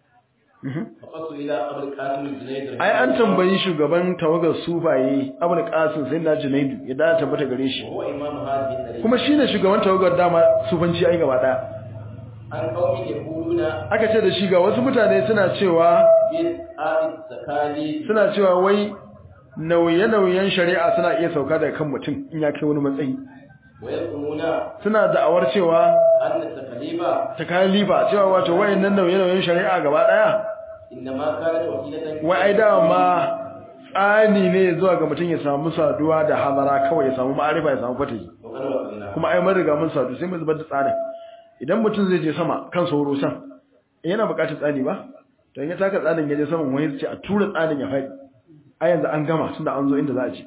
faqatu ila abul qasim junayd ai an tambayi shugaban tawagar sufaye abul qasim sai na junaidu ya da tabbata gare shi huwa imamu hadhihi kuma shine shugaban tawagar dama sufanci ai gaba daya an qaumi yaquluna aka ce da shi ga wasu mutane suna cewa bil a'id zakali suna cewa wai nauye-nauyen shari'a suna iya sauka daga kan mutum in ya kai wani matsayi wa yaquluna suna da'awar cewa anna takalifa takalifa cewa wato wayannan nauye-nauyen shari'a gaba daya inma kanat wasilatan wai ai dama tsani ne zuwa ga mutum ya samu saduwa da hadara kawai ya samu ma'arifa ya samu fatahi kuma ai mun riga mun sadu sai mu zubar da tsanin idan mutum zai je sama kan sauro san yana buƙatar tsani ba to in ya taka tsanin ya je saman wani ce a tura tsanin ya faɗi a yanzu an gama tunda an zo inda za a je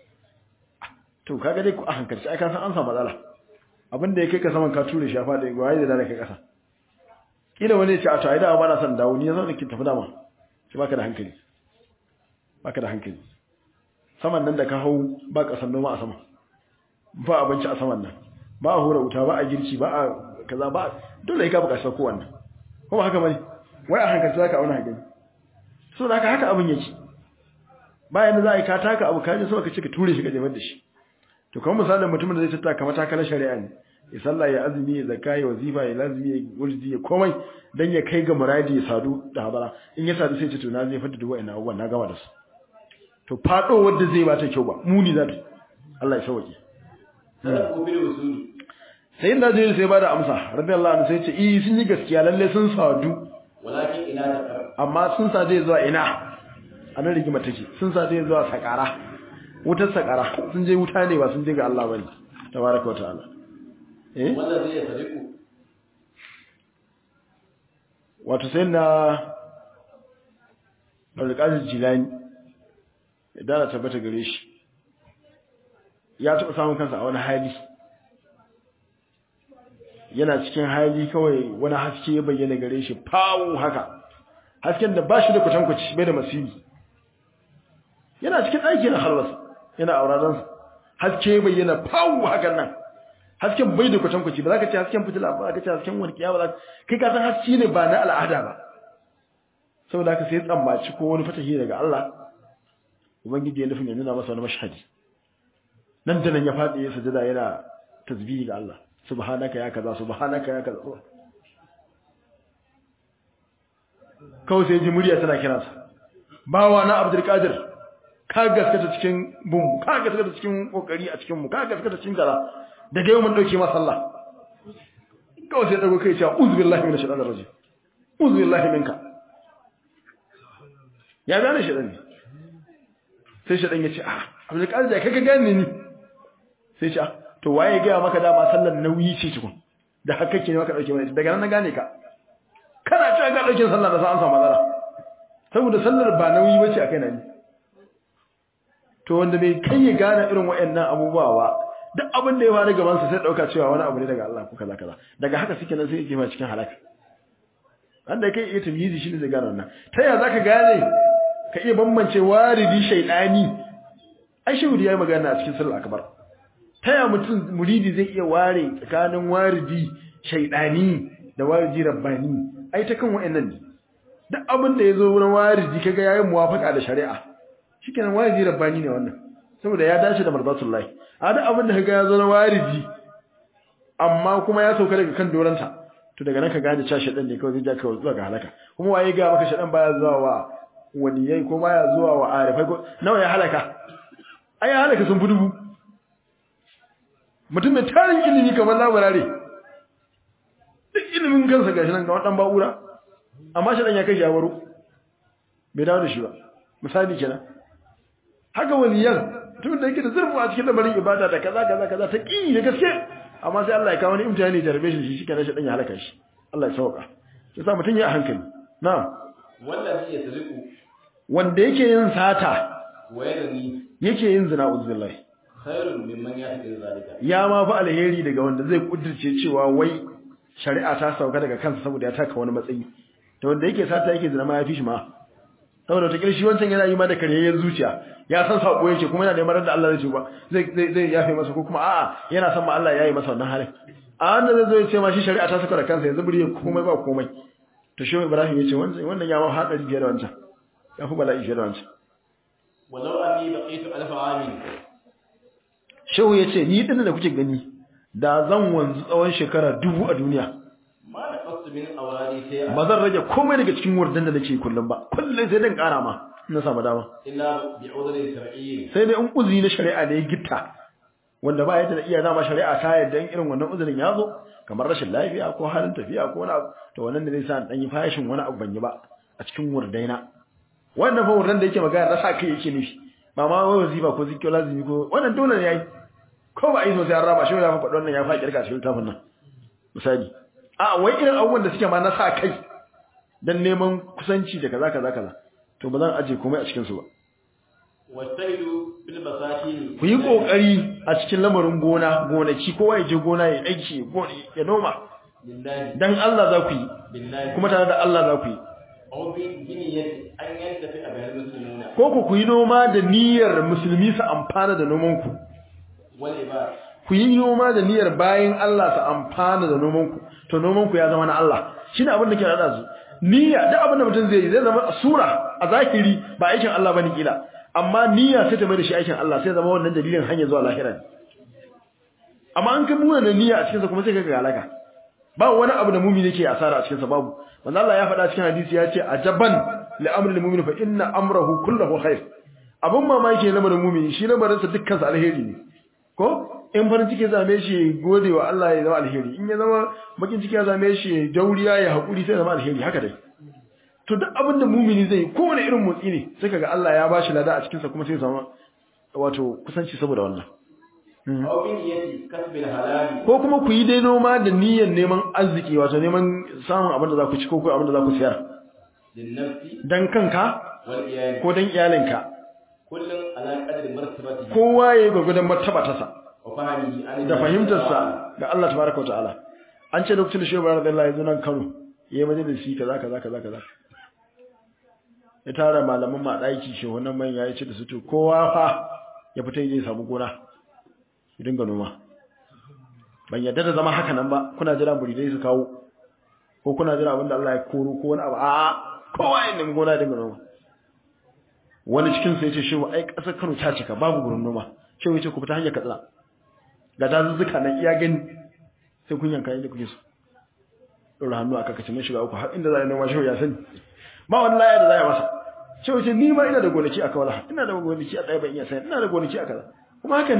to kaga dai ku a hankalci ai ka san an samu matsala abin da ya kai ka saman ka ture shi ya faɗi waye da kai ƙasa kila wani ya ce a to ai da ba na son dawo ni yanzu nake tafi dama shi baka da hankali baka da hankali saman nan da ka hau ba ƙasan noma a sama ba abinci a saman nan ba a hura wuta ba a girki ba a kaza ba dole ka buƙaci ko wannan kuma haka bane wai a hankalci zaka auna gani so da haka haka abin yake bayan da za a yi ka taka abu kaje so ka ce ka ture shi ka jefar da shi to kuma misalin mutumin da zai tattaka matakalar shari'a ne ya sallah ya azumi ya zakka ya wazifa ya lazimi ya wurdi ya komai dan ya kai ga muradi ya sadu da habara in ya sadu sai ce to na zai fada da wa'annan abubuwan na gama da su to fado wanda zai ba ta kyau ba muni za ta Allah ya sauke sai ko bil usuli sai inda zai sai ba da amsa radiyallahu anhu sai ce eh sun yi gaskiya lalle sun sadu walakin ila ta amma sun sadu zuwa ina anan rigima take sun sadu zuwa sakara wutar sakara sun je wuta ne ba sun je ga Allah bane tabaraka wa ta'ala eh wanda zai sadiku wato sai na Abdulkadir Jilani idan na tabbata gare shi ya taɓa samun kansa a wani hali yana cikin hali kawai wani haske ya bayyana gare shi fawo haka hasken da ba shi da kwatankwaci bai da masiri yana cikin aiki na halwarsa yana auradansa haske ya bayyana fawo hakan nan hasken bai da kwatankwaci ba za ka ce hasken fitila ba za ka ce hasken walƙiya ba za ka kai ka san haske ne ba na al'ada ba saboda haka sai tsammaci ko wani fatahi daga Allah ubangiji ya nufin ya nuna masa wani mashhadi nan da nan ya faɗi ya sajada yana tasbihi ga Allah subhanaka ya kaza subhanaka ya kaza kawai sai ji murya tana kiransa bawa na Abdul Qadir ka gaskata cikin bumbu ka gaskata cikin kokari a cikin mu ka gaskata cikin kaza daga yau mun dauke masa sallah kawai sai dago kai ya ce uzu billahi minash shaitanir rajim uzu billahi minka ya gane shi dan sai shi dan ya ce ah Abdul Qadir da kai ka gane ni sai ce to waye ga maka dama sallar nauyi ce tukun da haka kake ne maka dauke mana daga nan na gane ka kana cewa ga dauke sallar da sa an samu matsala saboda sallar ba nauyi bace akai na ni to wanda bai kai ya gane irin wayannan abubuwa ba duk abin da ya faru gaban sa sai dauka cewa wani abu ne daga Allah ko kaza kaza daga haka suke nan sai yake ma cikin halaka wanda kai iya tamyizi shine zai gane wannan ta ya zaka gane ka iya bambance waridi shaydani ai shehu yayi magana a cikin sirrul akbar taya mutum muridi zai iya ware tsakanin waridi shaydani da waridi rabbani ai ta kan wayannan ne duk abin da yazo wurin waridi kaga yayi muwafaka da shari'a shikenan waridi rabbani ne wannan saboda ya dace da marbatullahi a duk abin da kaga yazo na waridi amma kuma ya sauka daga kan doranta to daga nan ka gane cewa shaydan ne kawai zai ja ka zuwa ga halaka kuma waye ga maka shaydan baya zuwa wa waliyai ko baya zuwa wa arifai ko nawa ya halaka ai halaka sun fi dubu mutum mai tarin ilimi kamar labarare duk ilimin kansa gashi nan ga wadan ba'ura amma shi dan ya kai shawaro bai dawo da shi ba misali kenan haka waliyan tun da yake da zurfi a cikin lamarin ibada da kaza kaza kaza ta ki da gaske amma sai Allah ya kawo wani imtihani da rabe shi shi kenan shi dan ya halaka shi Allah ya sauka sai sa mutun ya hankali na'am wallahi ya tsiriku wanda yake yin sata wayarni yake yin zina uzubillahi khairun mimman ya'ti zalika ya ma fa alheri daga wanda zai kudirce cewa wai shari'a ta sauka daga kansa saboda ya taka wani matsayi to wanda yake sata yake zina ma ya fi shi ma saboda ta kirshi wancan yana yi ma da karyayyar zuciya ya san sako yake kuma yana neman da Allah zai ce ba zai zai zai yafe masa ko kuma a'a yana son ma Allah ya yi masa wannan halin a wanda zai zo ya ce ma shi shari'a ta saka da kansa yanzu buri komai ba komai to shi Ibrahim ya ce wannan wannan ya ma hadari biyar da wancan ya fi bala'i biyar da wancan walau anni baqitu alf amin shehu ya ce ni din da kuke gani da zan wanzu tsawon shekara dubu a duniya ma da qasu min awali sai ba zan rage komai daga cikin wardan da nake kullum ba kullum sai dan kara ma ina samu dama illa bi udri shar'iyyin sai dai in uzuri na shari'a da ya gitta wanda ba yadda da iya dama shari'a ta yadda irin wannan uzurin ya zo kamar rashin lafiya ko halin tafiya ko wani abu to wannan ne zai sa dan yi fashin wani abu ban yi ba a cikin wardaina wannan fa wardan da yake magana na sa kai yake nufi ba ma wai wazifa ko zikyo lazimi ko wannan dole ne yayi ko ba yi so sai an raba shi ya fa faɗi wannan ya fa kirka cikin tafin nan misali a wai irin abubuwan da suke ma na sa kai dan neman kusanci da kaza kaza kaza to ba zan aje komai a cikin su ba wastaidu bil basatin ku yi kokari a cikin lamarin gona gonaki kowa ya je gona ya aiki goni ya noma billahi dan Allah za ku yi billahi kuma tare da Allah za ku yi aw bi niyyati an yantafi abal muslimuna ko ku ku yi noma da niyyar musulmi su amfana da noman ku wal ibad ku yi noma da niyyar bayin Allah su amfana da noman ku to noman ku ya zama na Allah shine abin da ke rada su niyya duk abin da mutum zai yi zai zama sura a zahiri ba aikin Allah bane kila amma niyya sai ta mai da shi aikin Allah sai zama wannan dalilin hanya zuwa lahira amma an kai muna niyya a cikin sa kuma sai kaga halaka ba wani abu da mu'mini yake asara a cikin sa babu manzo Allah ya faɗa cikin hadisi ya ce ajaban li amril mu'min fa inna amrahu kulluhu khair abun mamaki ne lamarin mu'mini shi lamarin sa dukkan sa alheri ne ko in farin ciki ya zame shi gode wa Allah ya zama alheri in ya zama bakin ciki ya zame shi dauriya ya hakuri sai ya zama alheri haka dai to duk abin da mumini zai yi kowane irin motsi ne sai kaga Allah ya bashi lada a cikin sa kuma sai ya zama wato kusanci saboda wannan aw bi niyyati kasbil halal ko kuma ku yi dai noma da niyyar neman arziki wato neman samun abin da za ku ci ko abin da za ku siyar din nafsi dan kanka wal iyali ko dan iyalinka kullun ala qadri martabati kowa yayi gwagwadon martaba ta sa wa fahimi an da fahimtarsa ga Allah tabaraka wa ta'ala an ce lokacin da Shehu radiyallahu anhu nan Kano yayi majalisi kaza kaza kaza kaza ya tara malaman ma daiki shehu nan man yayi ce da su to kowa fa ya fita yaje samu gona ya dinga noma ban yadda da zama haka nan ba kuna jira muridai su kawo ko kuna jira abinda Allah ya koro ko wani abu a kowa ya nemi gona ya dinga noma wani cikin sai ya ce shehu ai kasar Kano ta cika babu gurin noma shehu ya ce ku fita hanyar Katsina ga dazuzzuka nan iya gani sai kun yanka inda kuke so dora hannu aka kace mun shiga uku har inda za a noma shehu ya sani ba wallahi da za a masa shehu ce ni ma ina da gonaki a Kawala ina da gonaki a ɗaya ban iya sai ina da gonaki a kaza kuma haka ne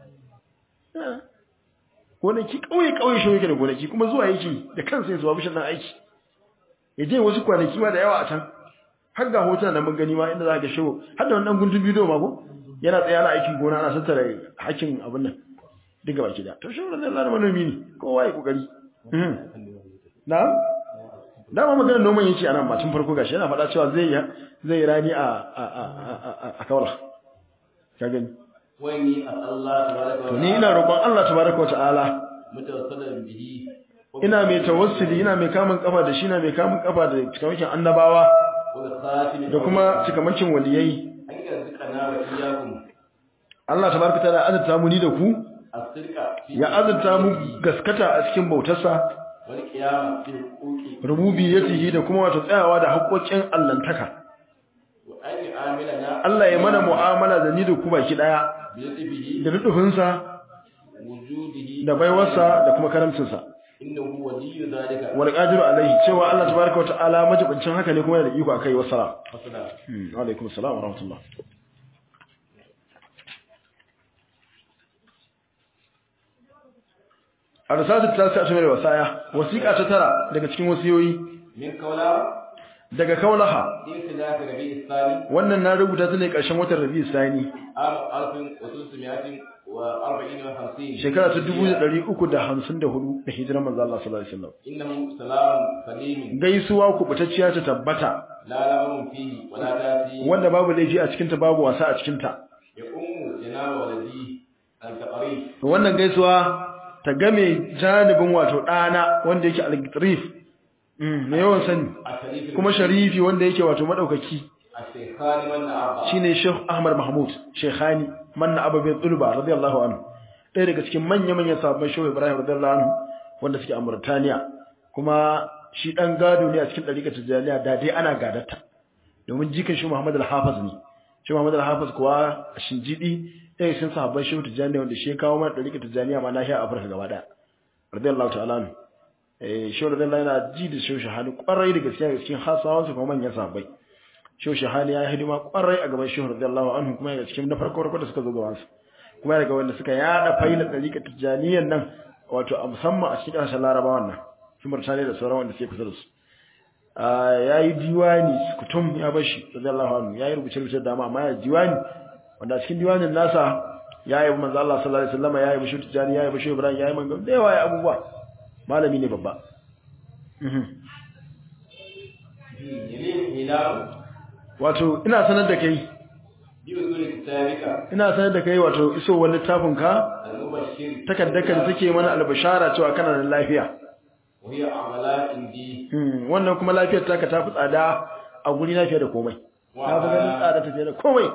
gonaki kauye kauye shehu yake da gonaki kuma zuwa yake da kansa ya zuwa bishin nan aiki ya je wasu kwanaki ma da yawa a can har ga hotuna da mun gani ma inda za ka shehu har da wannan guntun bidiyo ma ko yana tsaye ana aikin gona ana tattara hakkin abin nan diga baki da to shehu da Allah manomi ne kowa ya kokari na'am dama maganar noman yake anan ma tun farko gashi yana faɗa cewa zai zai rani a a a a Kawala ka gani wani Allah tabaraka wa to ni ina roƙon Allah tabaraka wa ta'ala mutawassalan bihi ina mai tawassuli ina mai kamun kafa da shi ina mai kamun kafa da cikamakin annabawa da kuma cikamakin waliyai an yarzuqana wa iyyakum Allah tabaraka ta'ala azurta mu ni da ku ya azurta mu gaskata a cikin bautarsa wal qiyam fi huquqi rububiyyatihi da kuma wato tsayawa da haƙoƙin allantaka wa ayyi amilana Allah ya mana mu'amala da ni da ku baki daya bi da rudufinsa wujudihi da baiwarsa da kuma karamcinsa innahu waliyyu dhalika wal qadiru alaihi cewa Allah tabaaraka wa ta'ala majibincin haka ne kuma da iko akai wasala wasala wa alaikum assalam wa rahmatullah arsatu ta sa mai wasaya wasiqa ta tara daga cikin wasiyoyi min kaula daga kaulaha in tilaka rabi isani wannan na rubuta ta ne karshen watan rabi sani alfin wa sulsumiyatin wa arba'in wa hamsin shekara ta dubu da ɗari uku da hamsin da hudu da hijirar manzo Allah sallallahu alaihi wasallam innahu salamun salimin gaisuwa kubutacciya ta tabbata la lamun fihi wa la tasi wanda babu laifi a cikin ta babu wasa a cikin ta ya ummu janaba waladi al-taqrib wannan gaisuwa ta game janibin wato dana wanda yake al-gitrif mm ne yawan sani kuma sharifi wanda yake wato madaukaki al-shaykhani man arba shine Sheikh Ahmad Mahmud Sheikhani manna Abu bin Tulba radiyallahu anhu ɗaya daga cikin manya-manyan sahabban Shehu Ibrahim radiyallahu anhu wanda suke a Mauritania kuma shi dan gado ne a cikin dariƙar Tijaniya da dai ana gadarta domin jikan shi Muhammad al-Hafiz ne shi Muhammad al-Hafiz kuwa shinjidi ɗaya cikin sahabban Shehu Tijaniya wanda shi ya kawo mana dariƙar Tijaniya ma nahiyar Afirka gaba daya radiyallahu ta'ala anhu eh Shehu radiyallahu yana ji da Shehu Shahani kwarai da gaskiya cikin hasawan su kuma manyan sahabbai Shehu Shahani ya yi hidima kwarai a gaban Shehu radiyallahu anhu kuma daga cikin na farko farko da suka zo gaban su kuma daga wanda suka yada failar dariƙar Tijaniyan nan wato a musamman a cikin ƙasashen Larabawan nan su Murtani da sauran wanda suke kusa da su yayi diwani kutum ya bashi radiyallahu anhu yayi rubuce rubuce da amma ya diwani wanda a cikin diwanin nasa yayi manzo Allah sallallahu alaihi wasallam yayi bashi Tijani yayi bashi Ibrahim yayi manzo da yawa ya abubuwa malami ne babba wato ina sanar da kai ina sanar da kai wato iso wani littafin ka takaddaka da take mana albashara cewa kana da lafiya wannan kuma lafiyar taka ta fi tsada a guri na fiye da komai ta fi ganin tsada ta fiye da komai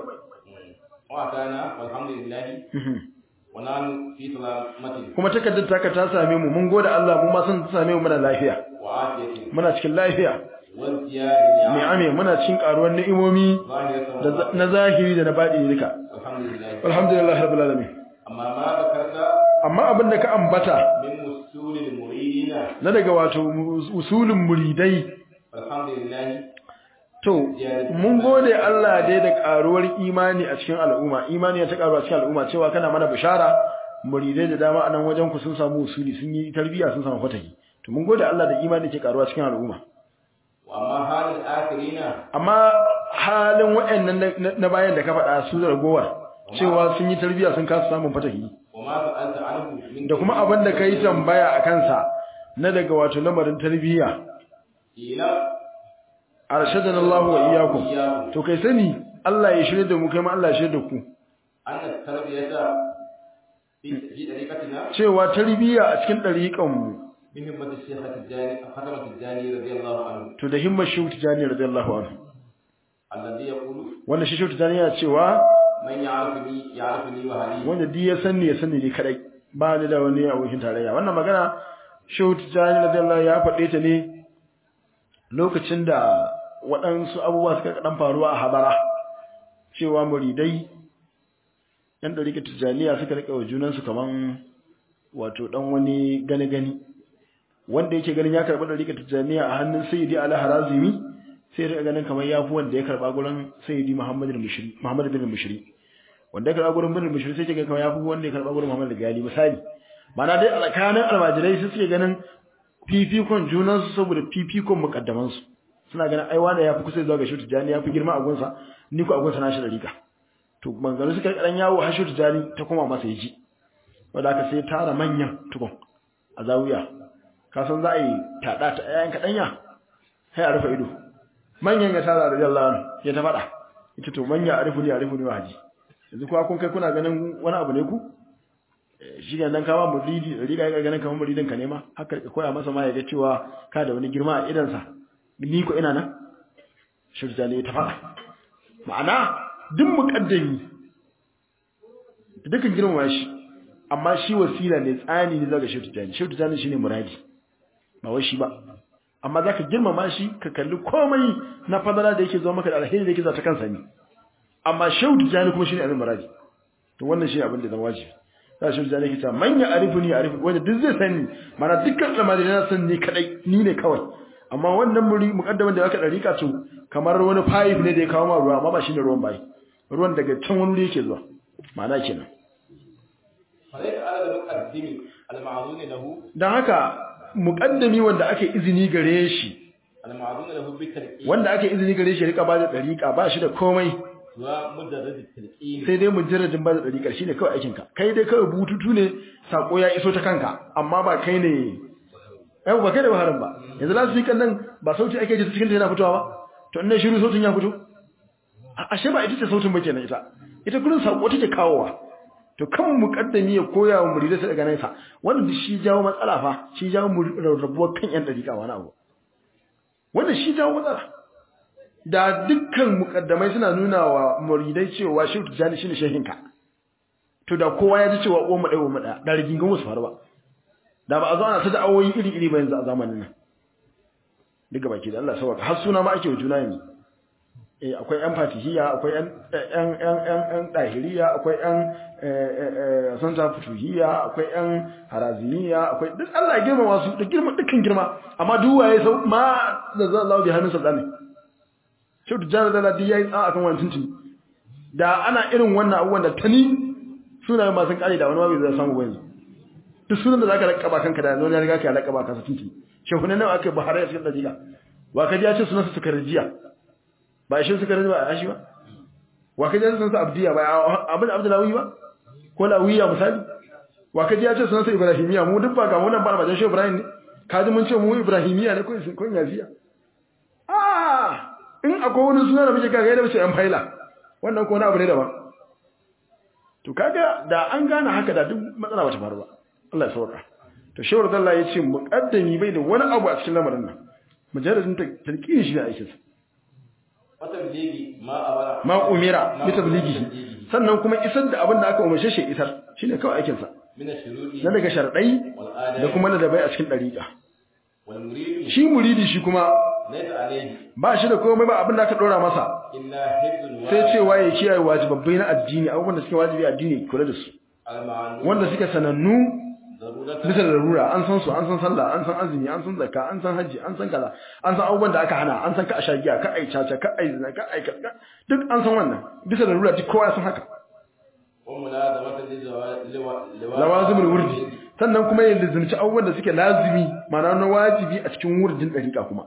kuma takaddar taka ta same mu mun gode Allah mu ma sun same mu muna lafiya muna cikin lafiya ni'ame muna cikin karuwar ni'imomi na zahiri da na baɗi duka alhamdulillah rabbil alamin amma abin da ka ambata na daga wato usulin muridai to mun gode Allah dai da karuwar imani a cikin al'umma imani ya ta karuwa cikin al'umma cewa kana mana bishara muridai da dama anan wajen ku sun samu usuli sun yi tarbiyya sun samu fataki to mun gode Allah da imani ke karuwa cikin al'umma amma halin akhirina amma halin waɗannan na bayan da ka faɗa su da ragowar cewa sun yi tarbiyya sun kasa samun fataki da kuma abin da kai tambaya a kansa na daga wato lamarin tarbiyya arshadana Allah wa iyyakum to kai sani Allah ya shirye da mu kai ma Allah ya shirye da ku anna tarbiyata fi dariqatina cewa tarbiyya a cikin dariqan mu بهمة الشيخ التجاني خاتمة التجاني رضي الله عنه to da himmar shehu tijani radiyallahu anhu alladhi yaqulu wannan shehu tijani yana cewa man ya'rifuni ya'rifuni wa hali wanda di ya sanni ya sanni ne kadai ba ni da wani abokin tarayya wannan magana shehu tijani radiyallahu ya faɗe ta ne lokacin da waɗansu abubuwa suka kadan faruwa a habara cewa muridai yan dariƙa tijaniya suka rika wa junansu kaman wato dan wani gane gani wanda yake ganin ya karba dariƙar tijaniya a hannun sayyidi al-harazimi sai ya ganin kamar yafi wanda ya karba gurin sayyidi muhammad al-mushri muhammad bin al-mushri wanda ya karba gurin bin al-mushri sai ya ga kamar yafi wanda ya karba gurin muhammad al-gali misali mana dai alƙanan almajirai su suke ganin fifikon junan su saboda fifikon mukaddaman su suna ganin ai wanda yafi kusa zuwa ga shi tijaniya yafi girma a gunsa ni ko a gunsa na shi dariƙa to mangaru suka kadan yawo har shi tijani ta koma masa yaji wanda aka sai tara manyan tukun a zawiya ka san za a yi tada ta ayan kadanya sai a rufe ido manyan ya tara da Allah ya ta fada ita to manya a rufe ne a rufe ne waji yanzu kuwa kun kai kuna ganin wani abu ne ku shi ne dan kawo muridi riga ya ganin kamar muridin ka ne ma haka ka koya masa ma ya ga cewa ka da wani girma a idan sa ni ko ina nan shirja ne ta fada ma'ana duk muqaddami dukkan girma shi amma shi wasila ne tsani ne zaga shehu tijani shehu tijani shine muradi ba wai shi ba amma zaka girmama shi ka kalli komai na fadala da yake zo maka da alheri da yake za ta kansa ne amma shehu tijani kuma shine abin muradi to wannan shi abin da zama wajibi da shehu tijani yake cewa man ya arifuni arifu wanda duk zai sani mana dukkan almadi na san ni kadai ni ne kawai amma wannan muri mukaddaman da aka dariƙa to kamar wani pipe ne da ya kawo ma ruwa amma ba shine ruwan bai ruwan daga can wani wuri yake zuwa ma'ana kenan فليس على المقدم المعذون له dan haka muqaddami wanda ake izini gare shi المعذون له بالتلقين wanda ake izini gare shi rika ba da dariqa ba shi da komai ومجرد التلقين sai dai mujarradin ba da dariqa shine kawai aikin ka kai dai kawai bututu ne sako ya iso ta kanka amma ba kai ne ai ba kai da baharin ba yanzu lasu kan nan ba sauti ake ji cikin ta yana fitowa ba to in ne shiru sautin ya fito ashe ba ita ce sautin ba kenan ita ita kullun sako take kawowa to kan muqaddami ya koya wa muridai sai daga nesa wannan shi jawo matsala fa shi jawo rabuwar kan yan dariqa wani abu wannan shi jawo matsala da dukkan muqaddamai suna nuna wa muridai cewa shi tijani shine shehinka to da kowa ya ji cewa uwan mu dai uwan mu da da rigingun musu faru ba da ba a zo ana ta da'awoyi iri iri ba yanzu a zamanin nan duka baki da Allah sauka har suna ma ake wa juna yanzu eh akwai yan fatihiyya akwai yan yan yan yan dahiriya akwai yan eh santa futuhiyya akwai yan haraziniya akwai duk Allah ya girma wasu da girma dukkan girma amma duk waye sau ma da Allah bi hannun sultani shi da jara da ladi yayi tsa akan wannan tuntuni da ana irin wannan abubuwan da tani sunayen masu kare da wani ma bai zai samu ba yanzu duk sunan da zaka rakaba kanka da yanzu ne riga ka rakaba kanka tuntuni shehu ne nawa ake bahara a cikin dajiga wa kaji ya ce sunan su sukarjiya ba shi suka rage ba a shi ba wa kaje sun sa abdiya ba abin abdullahi ba ko lawiya misali wa kaje ya ce sun sa ibrahimiya mu duk ba ga wannan ba ba shi ibrahim ne kaji mun ce mu ibrahimiya ne ko ko yaziya ah in akwai wani suna da muke kaga da muke an faila wannan ko wani abu ne daban to kaga da an gane haka da duk matsala bata faru ba Allah ya sauka to shehu Allah ya ce muqaddami bai da wani abu a cikin lamarin nan mujarradin talqini shi ne aikin sa ma umira bi tablighi sannan kuma isar da abin da aka umarce shi isar shine kawai aikin sa na daga sharadai da kuma na dabai a cikin dariqa shi muridi shi kuma ba shi da komai ba abin da aka dora masa sai cewa ya kiyaye wajibabbai na addini abubuwan da suke wajibi addini kula da su wanda suke sanannu bisa larura an san su an san sallah an san azumi an san zakka an san haji an san kaza an san abubuwan da aka hana an san ka ashagiya ka ai caca ka ai zina ka ai kaza duk an san wannan bisa larura duk kowa ya san haka lawazimul wurdi sannan kuma ya lazimci abubuwan da suke lazimi ma'ana na wajibi a cikin wurdin dariqa kuma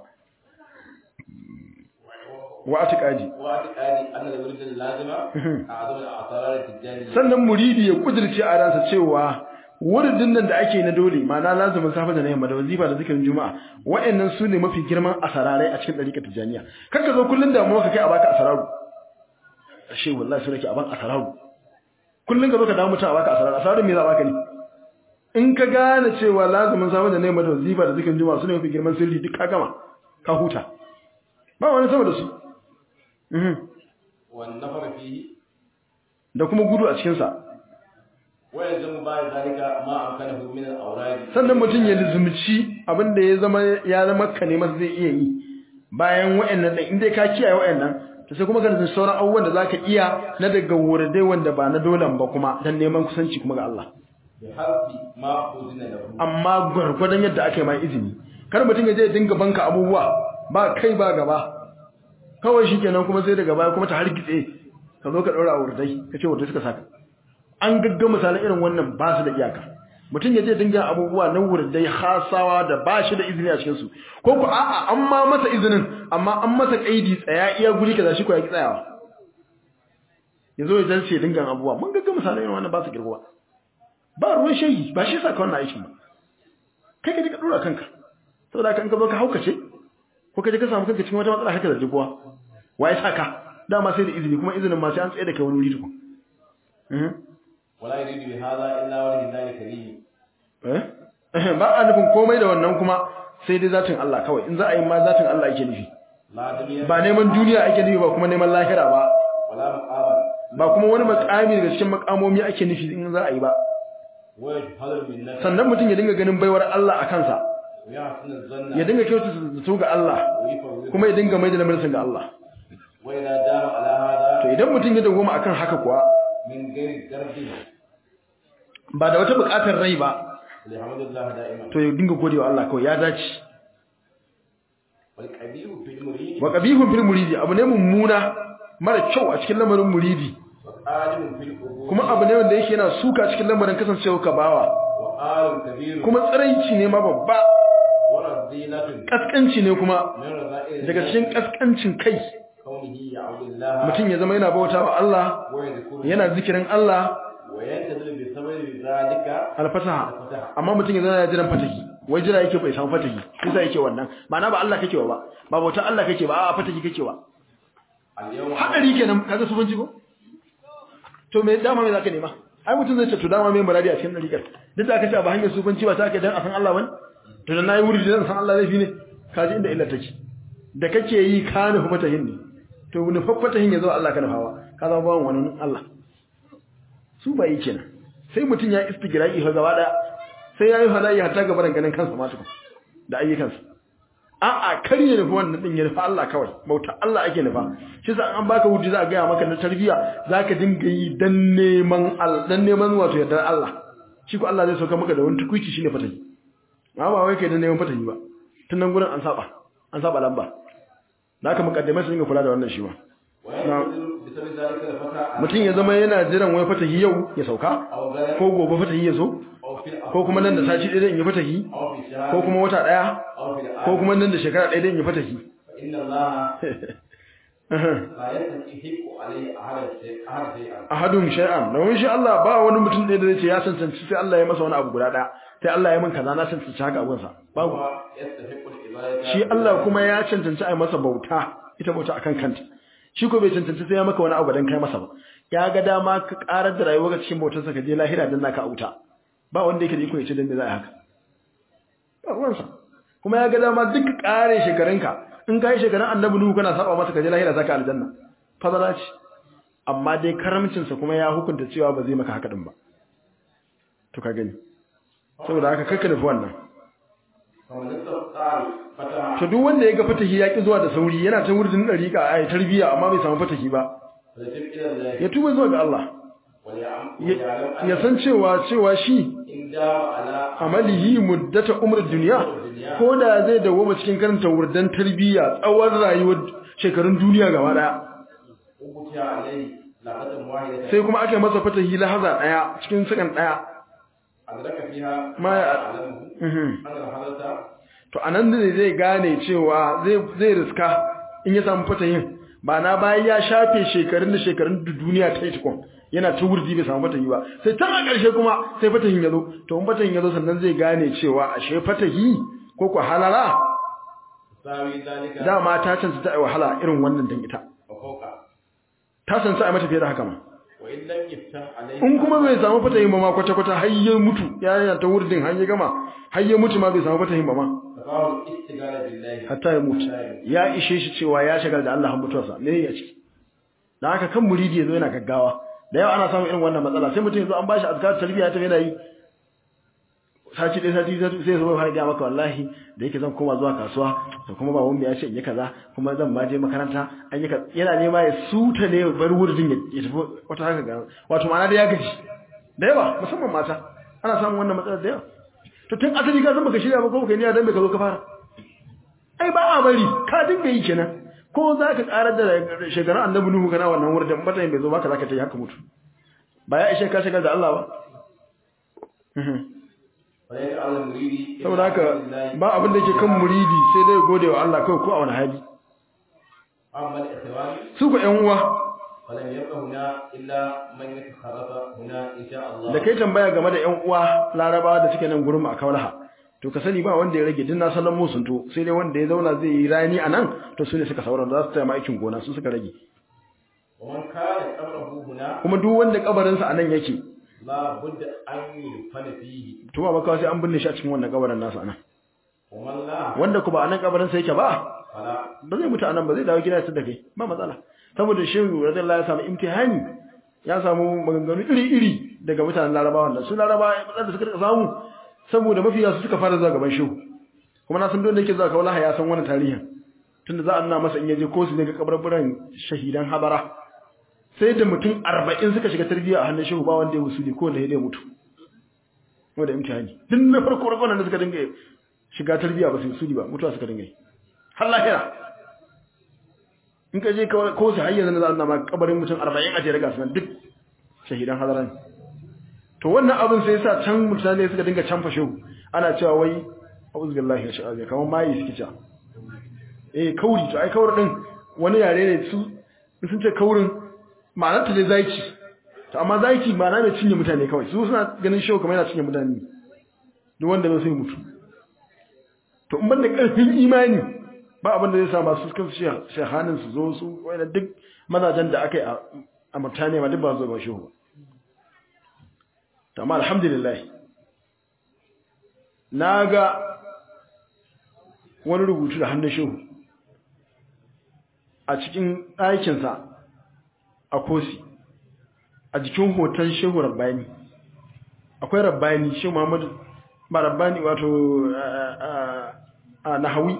wa atiqadi wa atiqadi anna al-wurd lazima a'zamu al-a'tar al-tijaniyya sannan muridi ya kudirce a ransa cewa wuridin nan da ake na dole ma'ana lazumin safa da yamma da wazifa da zikirin juma'a wa'annan su ne mafi girman asararai a cikin dariƙar tijaniya kanka zo kullun da mu ka kai a baka asararu ashe wallahi sai nake a ban asararu kullun ka zo ka dawo mutum a baka asararu asararu me za a baka ne in ka gane cewa lazumin safa da yamma da wazifa da zikirin juma'a su ne mafi girman sirri duk ka gama ka huta ba wani sama da su mhm wan nafar fihi da kuma gudu a cikin sa wayanzu ba zalika ma amkanahu min al-awrad sannan mutun ya lizumci abinda ya zama ya zama kane masa zai iya yi bayan wayannan din indai ka kiyaye wayannan to sai kuma ka lizumci sauran abubuwan da zaka iya na daga wuridai wanda ba na dolan ba kuma dan neman kusanci kuma ga Allah bi harfi ma uzina lahu amma gurgurdan yadda ake mai izini kar mutun ya je dinga banka abubuwa ba kai ba gaba kawai shikenan kuma sai daga baya kuma ta hargitse ka zo ka daura wuridai kace wuridai suka saka an gagga misalan irin wannan ba su da iyaka mutum ya je dinga abubuwa na wurdai hasawa da ba shi da izini a cikin su ko ku a'a an ma masa izinin amma an masa kaidi tsaya iya guri kaza shi ko ya ki tsayawa yazo ya dace dinga abubuwa mun gagga misalan irin wannan ba su kirgowa ba ruwan shehi ba shi saka wannan aikin ba kai ka je ka dora kanka saboda kan ka zo ka haukace ko ka je ka samu kanka cikin wata matsala haka da jiguwa waye saka dama sai da izini kuma izinin ma sai an tsaye da kai wani wuri tukun mhm wala yuridu bi hadha illa wajhi llahi karim eh ba a nufin komai da wannan kuma sai dai zatin Allah kawai in za a yi ma zatin Allah yake nufi ba neman duniya ake nufi ba kuma neman lahira ba wala muqamal ba kuma wani makami daga cikin makamomi ake nufi in za a yi ba sannan mutum ya dinga ganin baiwar Allah a kansa ya dinga kyautata zato ga Allah kuma ya dinga mai da lamarin ga Allah to idan mutum ya dawoma akan haka kuwa ba da wata bukatar rai ba to ya dinga godewa Allah kawai ya dace wa qabihun fil muridi abu ne mummuna mara kyau a cikin lamarin muridi alimun fil ubud kuma abu ne wanda yake yana suka cikin lamarin kasancewa ka bawa wa alun kabir kuma tsaraici ne ma babba wa radilatun kaskanci ne kuma min rada'il daga cikin kaskancin kai kaunihi ya'budullaha mutum ya zama yana bauta wa Allah wa yadhkuru yana zikirin Allah wa yantazil bi sababi zalika alfataha amma mutum ya zama yana jiran fatahi wai jira yake bai samu fatahi sai yake wannan ma'ana ba Allah kake wa ba ba bauta Allah kake ba a fatahi kake wa al-yawma hadari kenan kaga su banji ko to me dama me zaka nema ai mutum zai ce to dama me muradi a cikin dariƙar duk da aka ce ba hanyar su banci ba ta kai dan a san Allah bane to dan nayi wuri dan san Allah laifi ne kaji inda illa take da kake yi ka nufi fatahin ne to nufi fatahin ya zo Allah ka nufawa ka zama bawan wani Allah su ba yi kenan sai mutum ya istigra'i fa gaba daya sai yayi halayi hatta gaban ganin kansa ma tukun da ayyukansa a a kariye nufi wannan din ya nufi Allah kawai bauta Allah ake nufa shi sa an baka wuji za a ga maka na tarbiya zaka dinga yi dan neman Allah dan neman wato yardar Allah shi ko Allah zai sauka maka da wani tukuici shine fatahi amma ba wai kai dan neman fatahi ba tun nan gurin an saba an saba lamba da aka mukaddamai su dinga kula da wannan shi ba mutum ya zama yana jiran wai fatahi yau ya sauka ko gobe fatahi ya zo ko kuma nan da sati ɗaya in yi fatahi ko kuma wata ɗaya ko kuma nan da shekara ɗaya in yi fatahi ahadun shay'an da wani shi Allah ba wani mutum ɗaya da zai ce ya cancanci sai Allah ya masa wani abu guda ɗaya sai Allah ya min kaza na cancanci haka abunsa babu shi Allah kuma ya cancanci a yi masa bauta ita bauta akan kanta shi ko bai cancanci sai ya maka wani abu dan kai masa ba ya ga dama ka karar da rayuwar ka cikin bautarsa ka je lahira dan naka auta ba wanda yake da iko ya ce dan me za a haka ba ruwansa kuma ya ga dama duk kare shekarunka in kai shekarun annabi nuhu kana saba masa ka je lahira zaka aljanna fadala ce amma dai karamcin sa kuma ya hukunta cewa ba zai maka haka din ba to ka gani saboda haka kakka nufi wannan to duk wanda ya ga fatahi ya ki zuwa da sauri yana ta wurin dariƙa ai tarbiya amma bai samu fatahi ba ya tuba zuwa ga Allah ya san cewa cewa shi amalihi muddata umr dunya ko da zai dawo cikin karanta wurdan tarbiya tsawon rayuwar shekarun duniya gaba daya sai kuma aka masa fatahi lahaza daya cikin sakan daya ma ya to anan ne zai gane cewa zai zai riska in ya samu fatahin ba na bayan ya shafe shekarun da shekarun duniya ta yi tukun yana ta wurdi bai samu fatahi ba sai tan a ƙarshe kuma sai fatahin ya zo to in fatahin ya zo sannan zai gane cewa ashe fatahi ko ko halala dama ta canza ta yi wahala irin wannan dan ita ta canza a mata fiye da haka ma in kuma bai samu fatahin ba ma kwata-kwata har ya mutu ya yana ta wurdin har ya gama har ya mutu ma bai samu fatahin ba ma hatta ya mutu ya ishe shi cewa ya shagal da Allah mutuwarsa me ya ci dan haka kan muridi yazo yana gaggawa da yau ana samun irin wannan matsala sai mutum yazo an bashi azkar tarbiyya ta yana yi sati dai sati sai zo har ga maka wallahi da yake zan koma zuwa kasuwa to kuma ba wanda ya ce in yi kaza kuma zan ma je makaranta an yi kaza yana nema ya suta ne bar wurin ya tafi wata haka ga wato ma'ana da ya gaji da yawa musamman mata ana samun wannan matsala da yawa to tun asali ka san baka shirya ba ko baka niyya dan baka zo ka fara ai ba a bari ka dinga yi kenan ko za ka karar da shekarun annabi nuhu kana wannan wurin matayin bai zo baka zaka ta yi haka mutu ba ya ishe ka shagar da Allah ba saboda haka ba abin da ke kan muridi sai dai gode wa Allah kawai ko a wani hali su ku ƴan uwa da kai tambaya game da ƴan uwa larabawa da suke nan gurin a Kaulaha to ka sani ba wanda ya rage din na sallan musun to sai dai wanda ya zauna zai yi rani anan to su ne suka sauran za su taya aikin gona su suka rage kuma duk wanda kabarin sa anan yake la budda an yufana fihi to ba kawai sai an binne shi a cikin wannan kabarin nasa anan wanda kuma anan kabarin sa yake ba ba zai mutu anan ba zai dawo gida ya da kai ba matsala saboda shehu radiyallahu ya samu imtihani ya samu maganganu iri-iri daga mutanen larabawa nan su larabawa da suka samu saboda mafiya su suka fara zuwa gaban shehu kuma na san don da yake zuwa Kaulaha ya san wannan tarihin tunda za a nuna masa in yaje ko su ne ga kabarburan shahidan habara sai da mutum arba'in suka shiga tarbiyya a hannun shehu ba wanda ya wusuli ko da ya mutu wanda imtihani duk na farko farko nan suka dinga shiga tarbiyya ba su wusuli ba mutuwa suka dinga yi har lahira in ka je ko su hayya zan za a nuna ma kabarin mutum arba'in a jere ga sunan duk shahidan hadaran to wannan abin sai yasa can mutane suka dinga canfa shehu ana cewa wai a'udhu billahi minash shaitanir kamar mai suke cewa eh kauri to ai kauri din wani yare ne su sun ce kaurin ma'anar ta dai zaki to amma zaki ma'ana ne cinye mutane kawai su suna ganin shehu kamar yana cinye mutane duk wanda bai sai mutu to in banda karfin imani ba abin da zai sa masu kansu shehanin su zo su wayna duk mazajen da aka yi a mutane ma duk ba zo ga shehu ba to amma alhamdulillah naga wani rubutu da hannun shehu a cikin ɗakinsa a kosi a jikin hoton shehu rabbani akwai rabbani shehu muhammadu ba rabbani wato a nahawi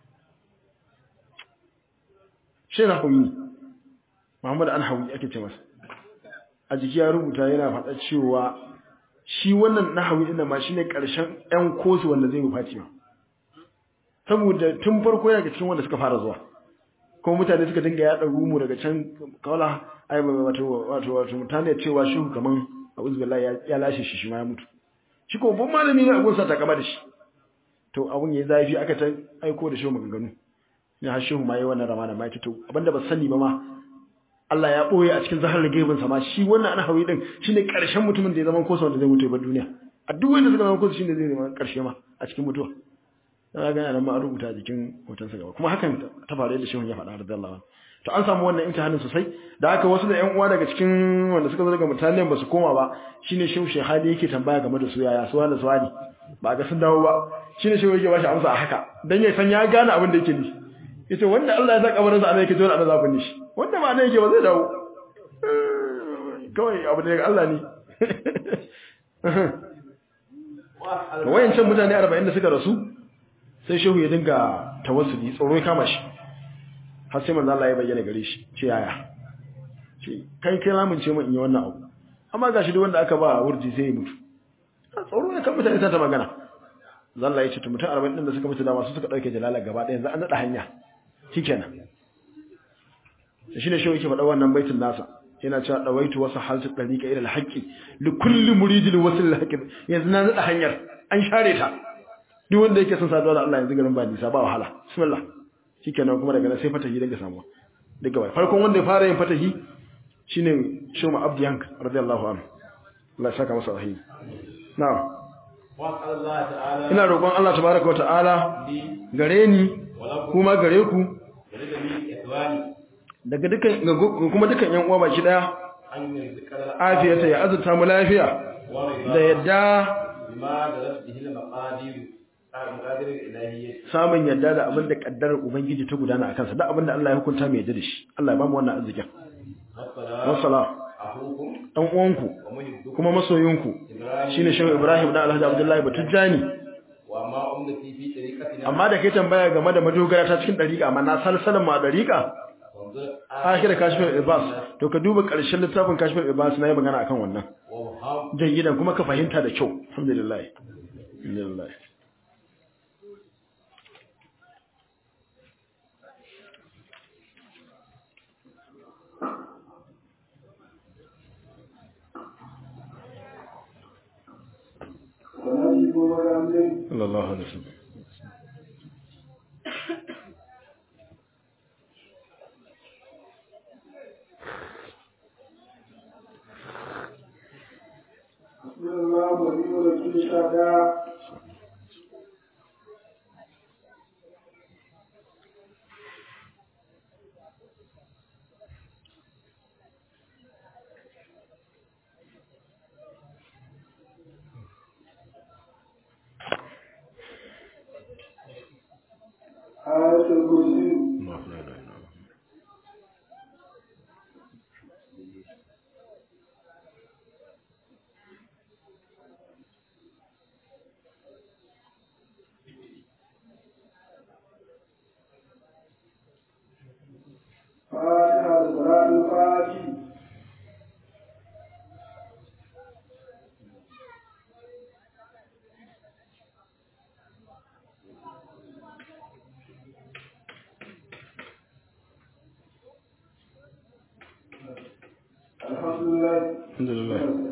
shehu nahawi muhammadu an hawi ake ce masa a jiki ya rubuta yana faɗa cewa shi wannan nahawi ɗin ma shi ne ƙarshen ‘yan kosi wanda zai mufati ba saboda tun farko yana cikin wanda suka fara zuwa kuma mutane suka dinga yaɗa rumu daga can kawala ai wato wato wato mutane cewa shi kaman a'udhu billahi ya lashe shi shi ma ya mutu shi ko babban malami ne a gunsa ta kaba da shi to abun yayi zafi aka ta aiko da shi maganganu ne har shehu ma yayi wannan ramana ma to abinda ba sani ba ma Allah ya boye a cikin zahar gaibin sa ma shi wannan ana hawi din shine karshen mutumin da ya zama kosa wanda zai mutu ba duniya a duk wanda suka zama kosa shine zai zama karshe ma a cikin mutuwa na ga nan ma rubuta a jikin hotonsa gaba kuma hakan ta faru da shehun ya faɗa radiyallahu anhu to an samu wannan imtihanin sosai da haka wasu da ƴan uwa daga cikin wanda suka zo daga mutanen ba su koma ba shine shehu shehadi yake tambaya game da su yaya su wani suwani ba ga sun dawo ba shine shehu yake bashi amsa a haka dan ya san ya gane abin da yake nufi yace wanda Allah ya sa kabarin sa ana yake dole ana zafin shi wanda ba ana yake ba zai dawo kawai abu daga Allah ne wayancan mutane arba'in da suka rasu sai shehu ya dinga tawassuli tsoro ya kama shi har sai manzo Allah ya bayyana gare shi ce yaya ce kai kai lamun ce mun in yi wannan abu amma gashi duk wanda aka ba wurji sai ya mutu tsoro ne kan mutane sai ta magana manzo Allah ya ce to mutum arba'in din da suka mutu da masu suka dauke jalala gaba ɗaya yanzu an nada hanya shikenan shine shehu yake faɗa wannan baitin nasa yana cewa dawaitu wasu haltu dariqa ila alhaqi li kulli muridin wasil alhaqi yanzu na nada hanyar an share ta duk wanda yake son saduwa da Allah yanzu garin ba nisa ba wahala bismillah shikenan kuma daga nan sai fatahi daga samuwa daga bai farkon wanda ya fara yin fatahi shine Shoma Abdiyank radiyallahu anhu Allah ya saka masa rahimi na'am wa Allah ta'ala ina roƙon Allah tabaaraka wa ta'ala gare ni kuma gare ku daga dukan kuma dukan yan uwa baki daya afiyata ya azurta mu lafiya da yadda samun yadda da abin da kaddarar ubangiji ta gudana a kansa da abin da Allah ya hukunta mai yadda da shi Allah ya ba mu wannan arzikin wassalam dan uwanku kuma masoyinku shine Shehu Ibrahim da Alhaji Abdullahi Batujani amma da kai tambaya game da madogara ta cikin dariƙa amma na salsalan ma dariƙa akhir kashful ibas to ka duba ƙarshen littafin kashful ibas na yi magana akan wannan gidan kuma ka fahimta da kyau alhamdulillah alhamdulillah sallallahu alaihi wasallam الله ولي ورسول الشهداء آية الكرسي فاتحة صلاة الفاتحة alhamdulillah